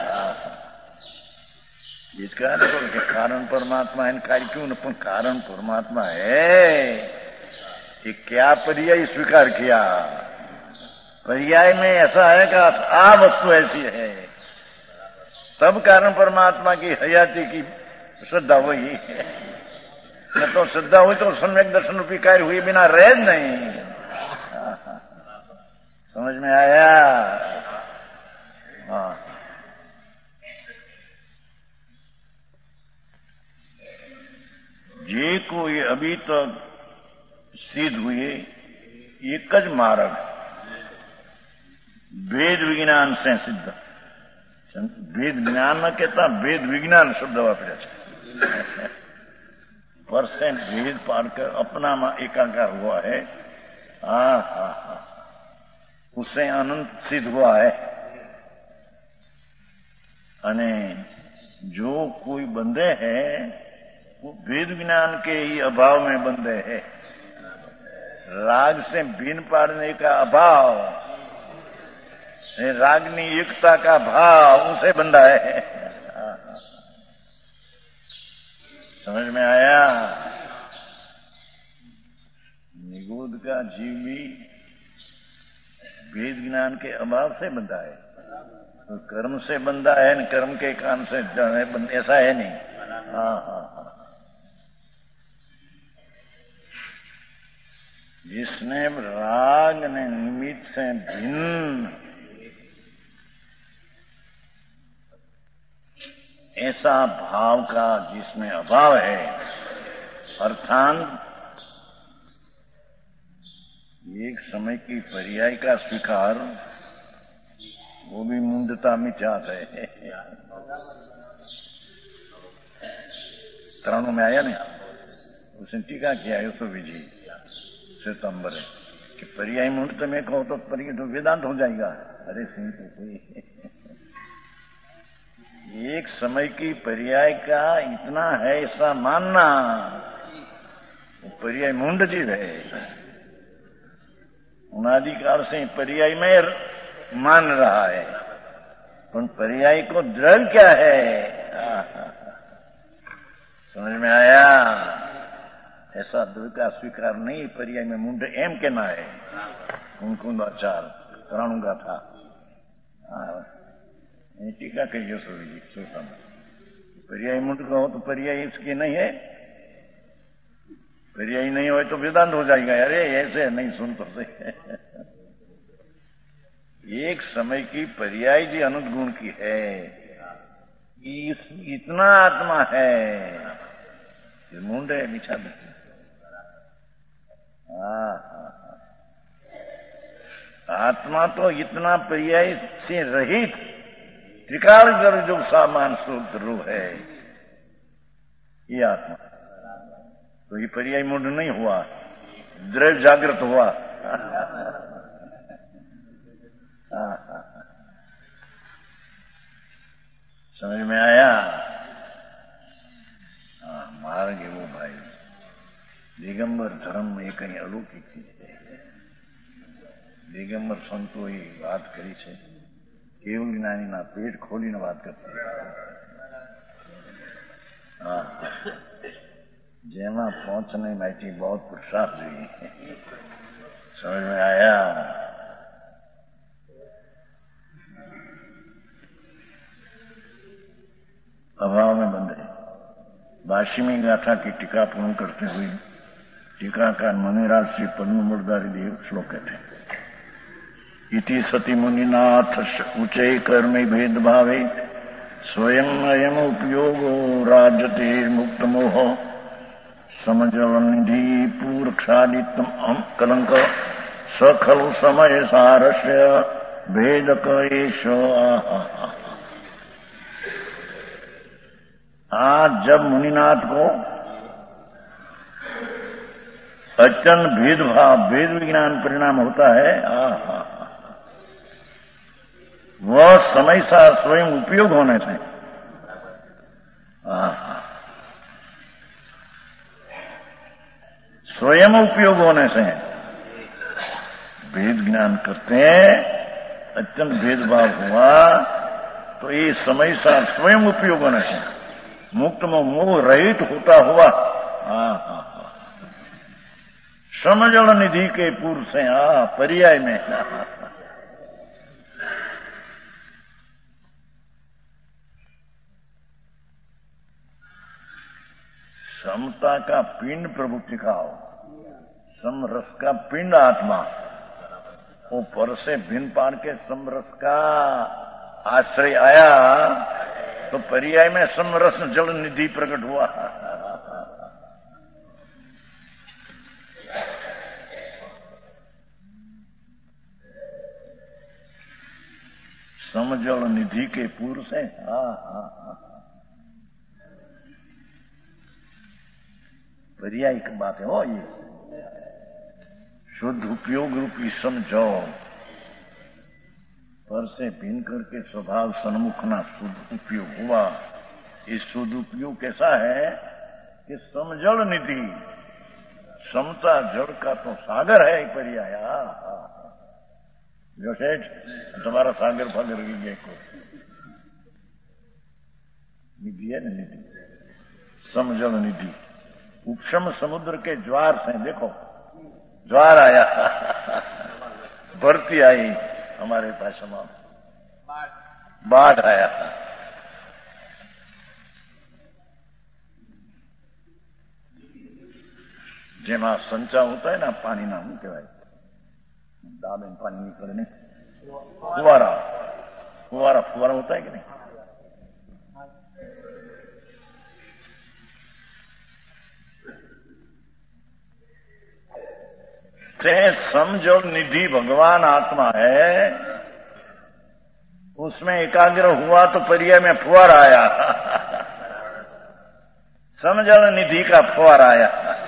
इसका कारण परमात्मा है, कार्य क्यों न, कारण परमात्मा है। कि क्या पर्याय स्वीकार किया? पर्याय में ऐसा है कि आ वस्तु ऐसी है, तब कारण परमात्मा की हयाती की श्रद्धा हुई। न तो श्रद्धा हुई तो सम्यक दर्शन रूपी कार्य हुए बिना रह नहीं। समझ में आया। हाँ, जे कोई अभी तक सिद्ध हुए एक ज मार्ग वेद विज्ञान से सिद्ध। वेद ज्ञान न कहता, वेद विज्ञान शब्द वापरे पर से भेद पाड़कर अपना में एकाकार हुआ है। उससे अनंत सिद्ध हुआ है। अने जो कोई बंधे है वो वेद ज्ञान के ही अभाव में बंधे है। राग से भिन्न पाड़ने का अभाव, रागनी युक्ता का भाव, उसे बंधा है। समझ में आया। निगूढ़ का जीव भी वेद ज्ञान के अभाव से बंधा है। तो कर्म से बंधा है, कर्म के कारण से ऐसा है नहीं। हाँ। जिसने राग ने निमित्त से भिन्न ऐसा भाव का जिसमें अभाव है, अर्थात एक समय की पर्याय का स्वीकार, वो भी मूंढता मिथ्यात है। तरानों में आया ना, उसने टीका किया है तो विजय सितंबर है कि पर्याय मूंढता में कहो तो पर्याय तो वेदांत हो जाएगा। अरे सिंह तो कोई एक समय की पर्याय का इतना है ऐसा मानना, वो पर्याय मूंढ जीव है। अनादिकाल से पर्याय में मान रहा है, पर पर्याय को दृढ़ क्या है? समझ में आया? ऐसा दृढ़ का स्वीकार नहीं, पर्याय में मुंड एम कहना है। उनको आचार तराणु का था टीका कहिए सोचता पर्याय मुंड का हो तो पर्याय इसकी नहीं है, पर्याय नहीं हो तो वेदांत हो जाएगा। अरे ऐसे नहीं सुन तो सही। एक समय की पर्याय जी अनंत गुण की है, इतना आत्मा है, मुंड है बिछा दी। आत्मा तो इतना पर्याय से रहित त्रिकाल जड़ जो सामान सूत्र रूप है, ये आत्मा तो ये पर्याय मुंड नहीं हुआ, दृढ़ जागृत हुआ। समझ में आया? मार्ग है वो भाई, दिगंबर धर्म में कहीं अलौकिक चीज है। दिगंबर संतो ये बात करी है, केवल ज्ञानी ना पेट खोली न बात करते। जेमा पहुंचने माइटी बहुत पुरुषार्थ हुई। समझ में आया? अभाव में बंद है। वाशिमी गाथा की टीका पूर्ण करते हुए टीकाकार मुनिराज श्री पद्म मुरारी देव श्लोक कहते हैं, इति सती मुनिनाथ ऊंचे कर्म भेद भावे स्वयं अयम उपयोगो राजते मुक्त मोह समजल निधि पूर्क्षादितम कलंक सखल समय सारस्य भेदक एष। आज जब मुनिनाथ को अत्यंत भेदभाव भेद विज्ञान परिणाम होता है, वह समय सा स्वयं उपयोग होने से स्वयं उपयोग होने से भेद ज्ञान करते हैं। अत्यंत भेदभाव हुआ तो ये समय सा स्वयं उपयोग होने से मुक्त में मोह रहित होता हुआ समझल निधि के पूर्व से पर्याय में समता का पिंड प्रभु सिखाओ, समरस का पिंड आत्मा, वो पर से भिन्न पान के समरस का आश्रय आया तो पर्याय में समरस जल निधि प्रकट हुआ। समजल निधि के पूर्व से पर्याय की बात है। हो ये शुद्ध उपयोग रूपी समझो, पर से भिन्न करके स्वभाव सन्मुख ना शुद्ध उपयोग हुआ। इस शुद्ध उपयोग कैसा है कि समजल निधि, समता जड़ का तो सागर है पर्याय। जो सेठ तुम्हारा सागर फागर गिर को निधि है ना, निधि समजल निधि। उपशम समुद्र के ज्वार से देखो, ज्वार आया, भरती आई हमारे पास, बाढ़ आया। जेमा संचा होता है ना पानी ना, શું કહેવાય, दाब में पानी निकले नहीं, फुवारा फुवारा फुवारा होता है कि नहीं। समझो निधि भगवान आत्मा है, उसमें एकाग्र हुआ तो पर्याय में फुआर आया। समझो निधि का फुआर आया।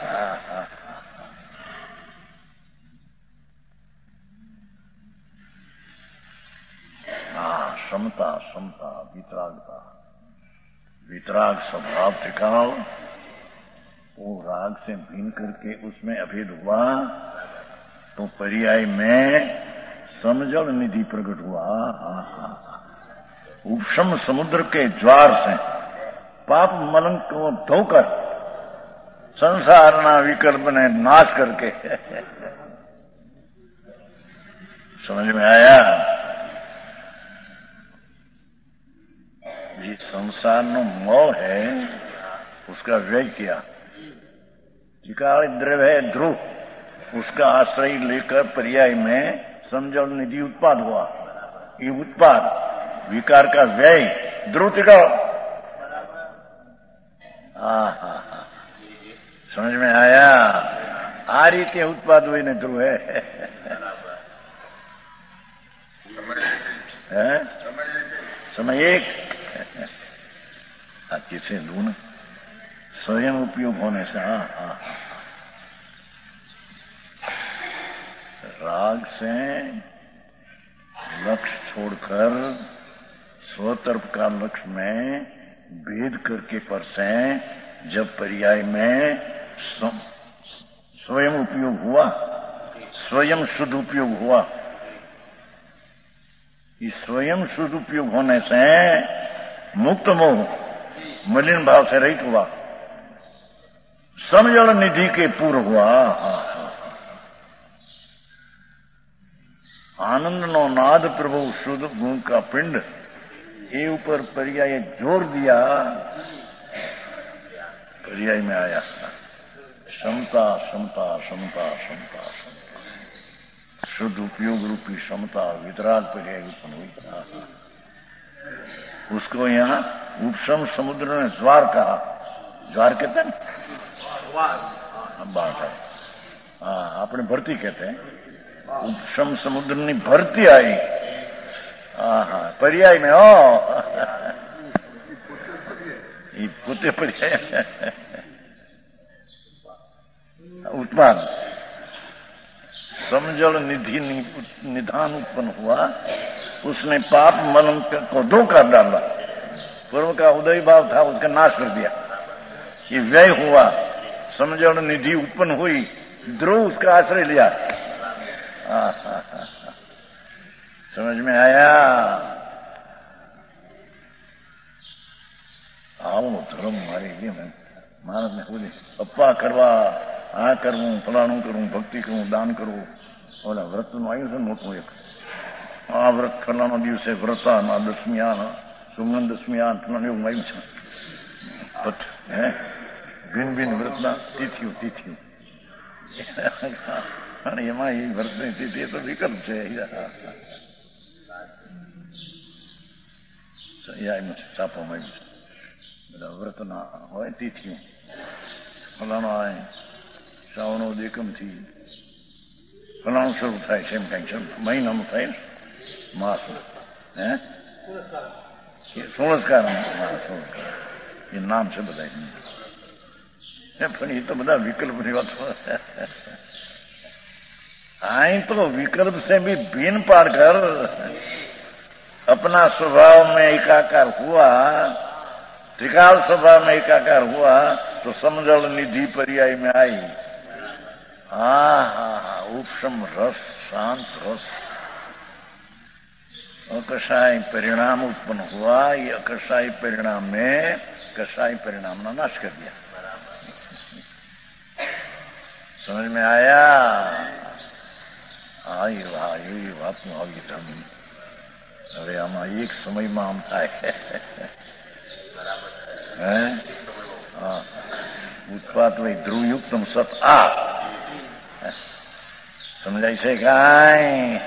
समता समता वितरागता, वितराग स्वभाव टिकाओ, वो राग से भिन्न करके उसमें अभेद हुआ तो पर्याय में समझल निधि प्रकट हुआ। उपशम समुद्र के ज्वार से पाप मलन को धोकर संसार ना विकल्प ने नाश करके समझ में आया। ये संसार नो मोह है, उसका व्यय किया। जिकाल द्रव्य है ध्रुव, उसका आश्रय लेकर पर्याय में समझो निधि उत्पाद हुआ। ये उत्पाद विकार का व्यय ध्रुव टिकाओ। समझ में आया। आ रीते उत्पाद हुए ने ध्रुव है समय एक किसे लू न स्वयं उपयोग होने से। राग से लक्ष्य छोड़कर स्वतर्प का लक्ष्य में भेद करके पर से जब पर्याय में स्वयं उपयोग हुआ, स्वयं शुद्ध उपयोग हुआ, इस स्वयं शुद्ध उपयोग होने से मुक्त मोह मलिन भाव से रहित हुआ, समझल निधि के पूर्व हुआ। आनंद नो नाद प्रभु शुद्ध गुण का पिंड, ये ऊपर पर्याय जोर दिया, पर्याय में आया समता समता समता समता समता, शुद्ध उपयोग रूपी समता वितराग पर्याय उत्पन्न हुई। उसको यहाँ उपशम समुद्र ने ज्वार कहा। ज्वार कहते हैं बात है, अपने भरती कहते हैं। उपशम समुद्र ने भरती आई। पर्याय में ये पुते पर्याय उत्पाद समझल निधि निधान उत्पन्न हुआ। उसने पाप मन को दो कर डाला। पूर्व का उदय भाव था, उसका नाश कर दिया। ये व्यय हुआ, समझल निधि उत्पन्न हुई, ध्रुव उसका आश्रय लिया। समझ में आया। आओ धर्म मारे लिए मैं मानस ने बोले अप्पा करवा आ करूं, फलाणु करूं, भक्ति करूं, दान करूं, बोला व्रत आयु से मोटू एक आ व्रत फलाणो दिवसे व्रता ना दसमिया ना सुमन दसमिया फलाणु એવું આવ્યું છે। બટ હે ભિન્ન ભિન્ન વ્રતના તિથિઓ તિથિઓ અને એમાં એ વ્રતની તિથિ તો વિકલ્પ છે। એમાં છાપવામાં આવ્યું છે બધા વ્રતના હોય તિથિઓ। ફલાણો આવે શ્રાવણો દેકમથી ફલાણું શરૂ થાય છે, એમ કંઈક શરૂ મહિનાનું થાય ને માસનું હે સોળસકાર એ નામ છે બધા। પણ એ તો બધા વિકલ્પની વાત। आई तो विकल्प से भी भिन्न पार कर अपना स्वभाव में एकाकार हुआ, त्रिकाल स्वभाव में एकाकार हुआ तो समझल निधि पर्याय में आई। उपशम रस, शांत रस, अकषाय परिणाम उत्पन्न हुआ। ये अकषाय परिणाम में कषाय परिणाम ने नाश कर दिया। समझ में आया। એ વાતનું આવી ધર્મ હવે આમાં એક સમયમાં આમ થાય ઉત્પાદ વય ધ્રુવયુક્તમ સત આ સમજાય છે કાંઈ।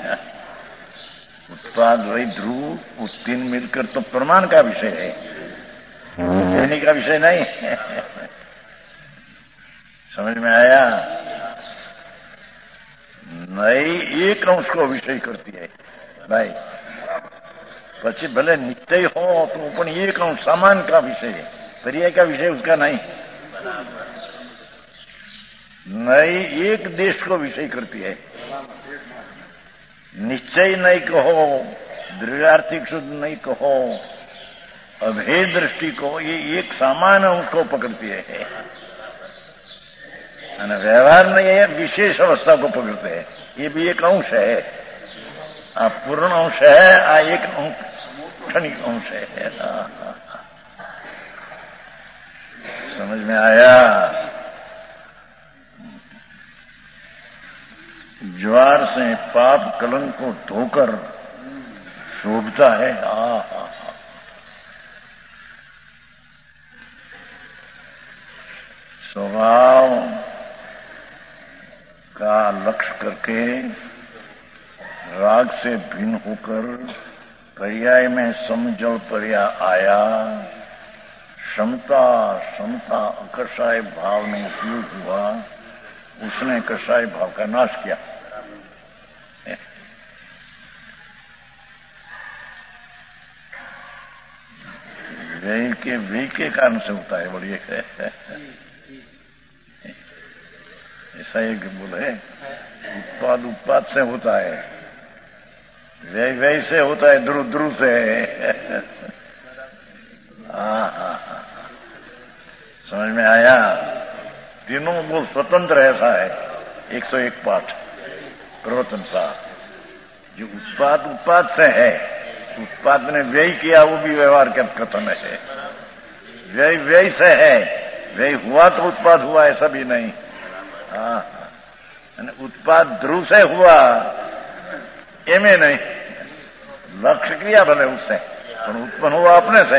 उत्पाद वही ध्रुव तीन मिलकर तो प्रमाण का विषय है, देने का विषय नहीं। समझ में आया। नहीं, एक अंश को विषय करती है भाई। પછી ભલે નિત્ય हो तो પણ एक अंश सामान का विषय है, पर्याय का विषय उसका नहीं। नहीं, एक देश को विषय करती है। निश्चय नहीं कहो, दृढ़ार्थिक शुद्ध नहीं कहो, अभेद दृष्टि को, ये एक सामान्य अंश को पकड़ती है। व्यवहार नहीं है, विशेष अवस्था को पकड़ते हैं। ये भी एक अंश है, पूर्ण अंश है, एक क्षणिक अंश है। समझ में आया? ज्वार से पाप कलंक को धोकर शोभता है। स्वभाव का लक्ष्य करके राग से भिन्न होकर पर्याय में समजल पर्याय आया। क्षमता अकषाय भाव में उपयोग हुआ, उसने कषाय भाव का नाश किया। व्यय के कारण से होता है। बोलिए, ऐसा एक बोले, उत्पाद से होता है, व्यय से होता है, ध्रुव से। समझ में आया? तीनों वो स्वतंत्र ऐसा है। 101 पाठ प्रवचन सा, जो उत्पाद से है, उत्पाद ने व्यय किया, वो भी व्यवहार का कथन है। व्यय से है, व्यय हुआ तो उत्पाद हुआ, ऐसा भी नहीं। उत्पाद ध्रुव से हुआ, एमे नहीं। लक्ष्य क्रिया भले उससे, पर उत्पन्न हुआ अपने से।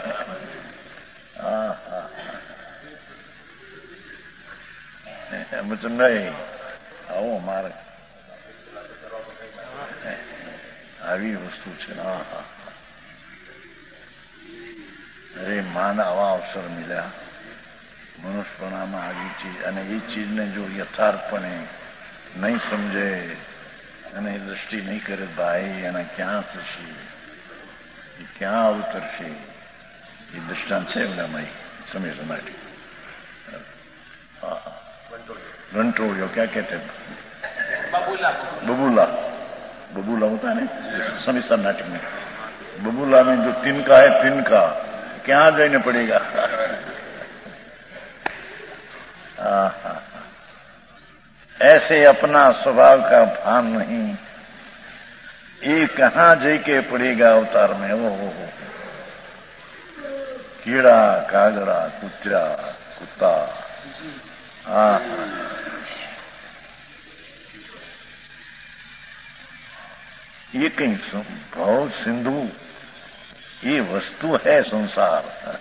मुझे नहीं आओ मारे આવી વસ્તુ છે। અરે માન આવા અવસર મળ્યા મનુષ્યપણામાં આવી ચીજ, અને એ ચીજને જો યથાર્થપણે નહીં સમજે અને દ્રષ્ટિ નહીં કરે, ભાઈ એના ક્યાં થશે, એ ક્યાં અવતરશે? એ દૃષ્ટાંત છે એમનામાં સમય સમાટી घंटोड़ियो, क्या कहते हैं, बबूला होता है ना समिश्र नाटक में। बबूला में जो तिनका है, तिनका क्या जाने पड़ेगा। ऐसे अपना स्वभाव का भान नहीं, ये कहां जाके पड़ेगा अवतार में। वो कीड़ा, कागड़ा, कुतरा, कुत्ता, ये कहीं भाव सिंधु, ये वस्तु है संसार।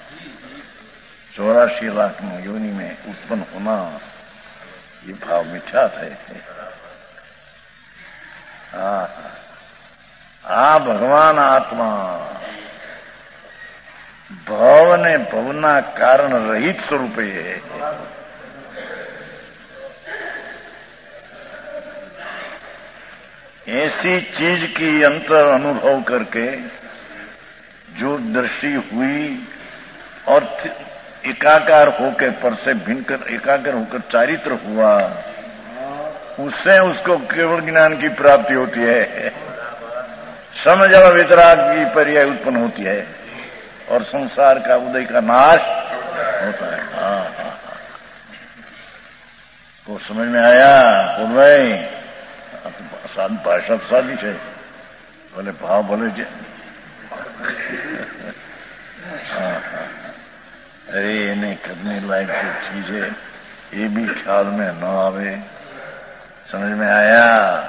84 लाख योनि में उत्पन्न होना, ये भाव मिथ्या है। भगवान आत्मा भाव ने भवना कारण रहित स्वरूप है। ऐसी चीज की अंतर अनुभव करके जो दृष्टि हुई और एकाकार होकर पर से भिन्न कर एकाग्र होकर चारित्र हुआ, उससे उसको केवल ज्ञान की प्राप्ति होती है। समझ और वितराग की पर्याय उत्पन्न होती है और संसार का उदय का नाश होता है। तो समझ में आया? बोल भाई, भाषा सादी है, बोले भाव बोले जे। अरे इन्हें करने लायक जो चीज है, ये भी ख्याल में न आवे। समझ में आया?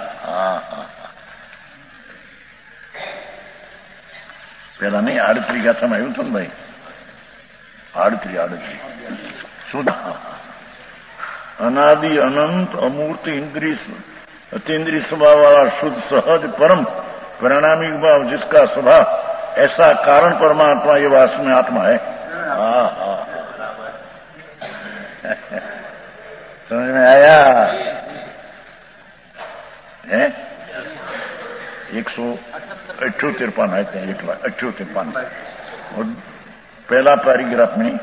पहला नहीं, आड़त्री गाथा में आयु था भाई, आड़त्री सुधा अनादि अनंत अमूर्ति इंद्रिय अतीन्द्रिय स्वभाव वाला शुद्ध सहज परम परिणामी भाव, जिसका स्वभाव ऐसा कारण परमात्मा, ये वास्तव में आत्मा है। समझ में आया? 178 पान आए थे, 178 पान। और पहला पैराग्राफ में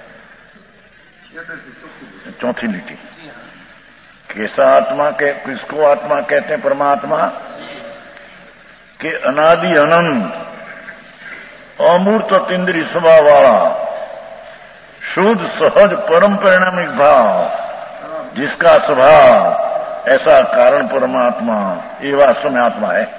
चौथी लिखी, कैसा आत्मा के किसको आत्मा कहते हैं? परमात्मा के अनादि अनंत अमूर्त अतीन्द्रिय स्वभाव वाला शुद्ध सहज परम परिणामिक भाव, जिसका स्वभाव ऐसा कारण परमात्मा ये वास्तव में आत्मा है।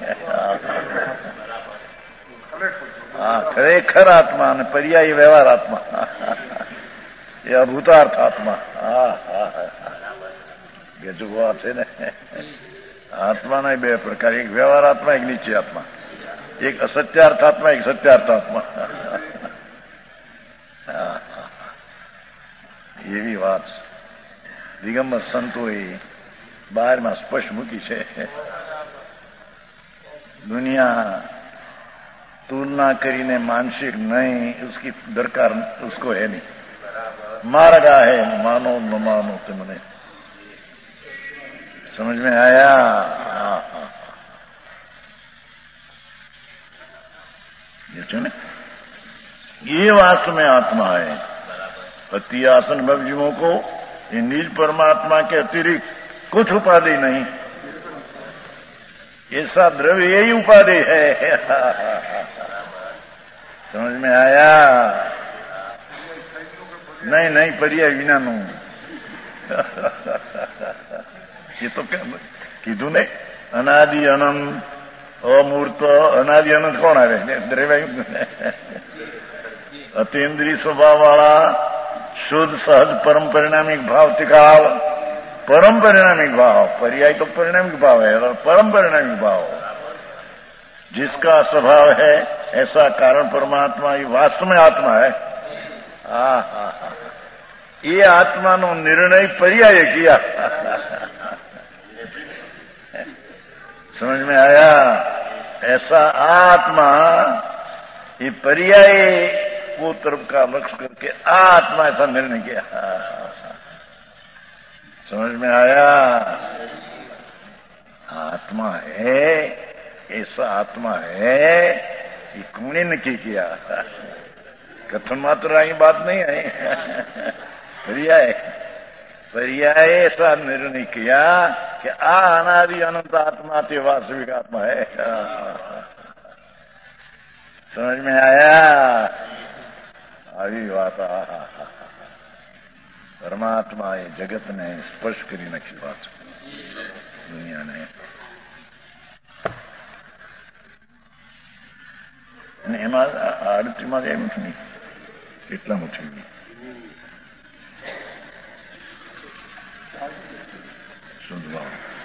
खरेखर आत्मा ने पर्यायी व्यवहार आत्मा, ये अभूतार्थ आत्मा। ये जो बात है ना, आत्मा नहीं बे प्रकार, एक व्यवहार आत्मा, एक नीचे आत्मा, एक असत्यार्थ आत्मा, एक सत्यार्थ आत्मा। ये भी बात दिगंबर संतोए बाहर में स्पष्ट मूकी है। दुनिया तुलना करीने मानसिक नहीं, उसकी दरकार उसको है नहीं। मार्गा है, मानो न मानो तुमने। समझ में आया? ये वास्तव में आत्मा है। अति आसन भवजीवों को ये निज परमात्मा के अतिरिक्त कुछ उपाधि नहीं, ऐसा द्रव्य यही उपाधि है। समझ में आया? नहीं नहीं, पर्याय विना नु। ये तो क्या कीधु ने? अनादि अनंत अमूर्त। अनादि अनंत कौन है? द्रव्य अतीन्द्रिय स्वभाव वाला शुद्ध सहज परम परिणामिक भाव टिकाव। परम परिणामिक भाव, पर्याय तो परिणामिक भाव है, और परम परिणामिक भाव जिसका स्वभाव है ऐसा कारण परमात्मा ही वास्तव में आत्मा है। ये आत्मा नो निर्णय पर्याय किया। समझ में आया? ऐसा आत्मा ये पर्याय को तरफ का लक्ष्य करके आत्मा ऐसा निर्णय किया। समझ में आया? आत्मा है, ऐसा आत्मा है, ये कुणी ने किया? कथन मात्र की बात नहीं है, पर्याय पर्याय ऐसा निर्णय किया कि अनादि अनंत आत्मा ते वास्तविक आत्मा है। समझ में आया? अभी बात परमात्मा ये जगत ने स्पर्श करी नखी बात दुनिया ने। એમાં આરતીમાં એમ જ નહીં, એટલા મુઠી શુદ્ધ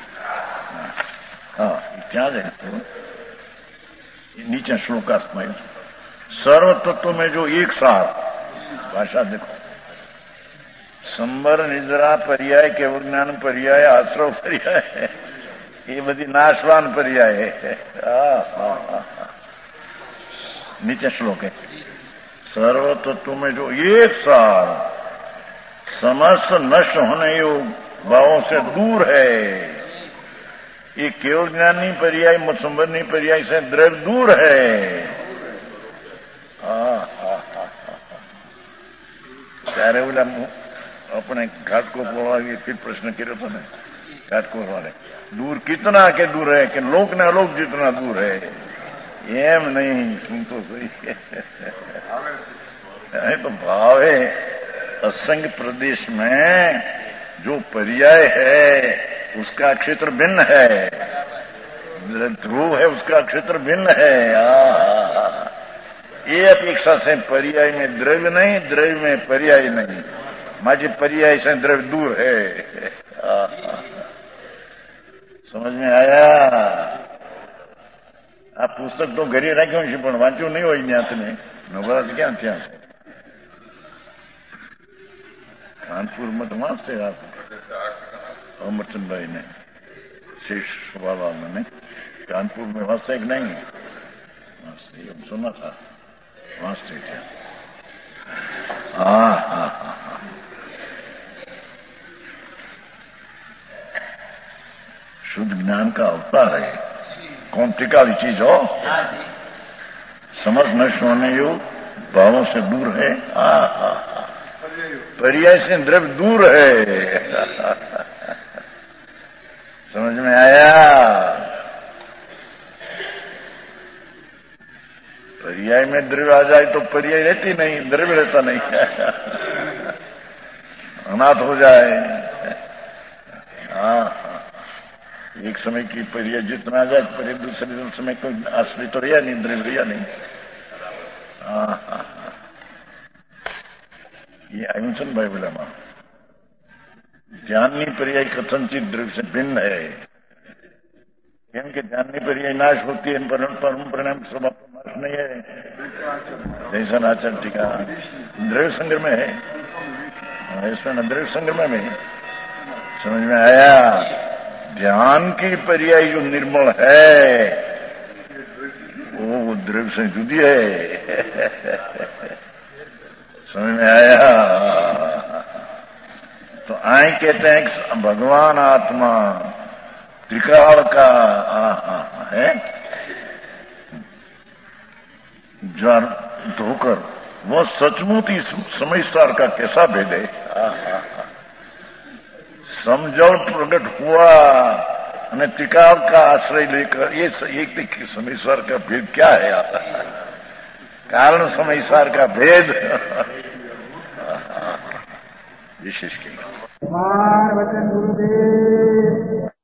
हाँ क्या है तो नीचे श्लोकार्थ में सर्व तत्व में जो एक साथ भाषा देखो, संबर निद्रा पर्याय, केवल ज्ञान पर्याय, आश्रव पर्याय, ये बधी नाशवान पर्याय है। नीचे श्लोक है सर्व तत्व में जो एक साथ समस्त नष्ट होने योग भावों से दूर है, ये केवल ज्ञानी पर्याय संबंधी पर्याय से द्रव्य दूर है। ત્યારે ઓલા अपने घाट को बोला फिर प्रश्न કર્યો था ना, घाट को वाले दूर कितना के दूर है कि लोक ने अलोक जितना दूर है, एम नहीं सुन तो सही है। तो भाव है असंग प्रदेश में जो पर्याय है उसका क्षेत्र भिन्न है, ध्रुव है उसका क्षेत्र भिन्न है। ये अपेक्षा से पर्याय में द्रव्य नहीं, द्रव्य में पर्याय नहीं, माजी पर्याय से द्रव्य दूर है। समझ में आया? आ पुस्तक तो घरे राख्યું છે પણ વાંચ્યું નહીં હોય ત્યાંથી નવરાજ ક્યાં ત્યાં છે? કાનપુરમાં તો વાંચશે अमरचंद भाई ने शेष वाला ने कानपुर में वांचते कि नहीं? वांचते, हम सुना था वांचते थे। शुद्ध ज्ञान का अवतार है, कौन टिका वाली चीज हो, समझ नष्ट होने योग भावों से दूर है। पर्याय से द्रव्य दूर है। समझ में आया? पर्याय में द्रव्य आ जाए तो पर्याय रहती नहीं, द्रव्य रहता नहीं, अनाथ हो जाए। एक समय की पर्याय जितना आ जाए, पर दूसरे समय कोई आश्रित तो रिया नहीं, द्रव्य रिया नहीं। ये अहिंसन भाई बोला मां, ज्ञानी पर्याय कथनचित द्रव्य से भिन्न है। केम के ज्ञानी पर्याय नाश होती है, परम परिणाम स्वभाव नाश नहीं है। जैसा नाचन टीका द्रव्य संग्रह में है, इसमें द्रव्य संग्रह में समझ में आया। ध्यान की पर्याय जो निर्मल है वो द्रव्य से जुदी है। समझ में आया? तो आए कहते हैं कि भगवान आत्मा त्रिकाल का है, जो धोकर वो सचमुच ही समय सार का कैसा भेद है। समझौल प्रकट हुआ અને त्रिकाल का आश्रय लेकर ये एक समीश्वर का भेद क्या है? आता कारण समीश्वर का भेद विशेष के वचन गुरुदेव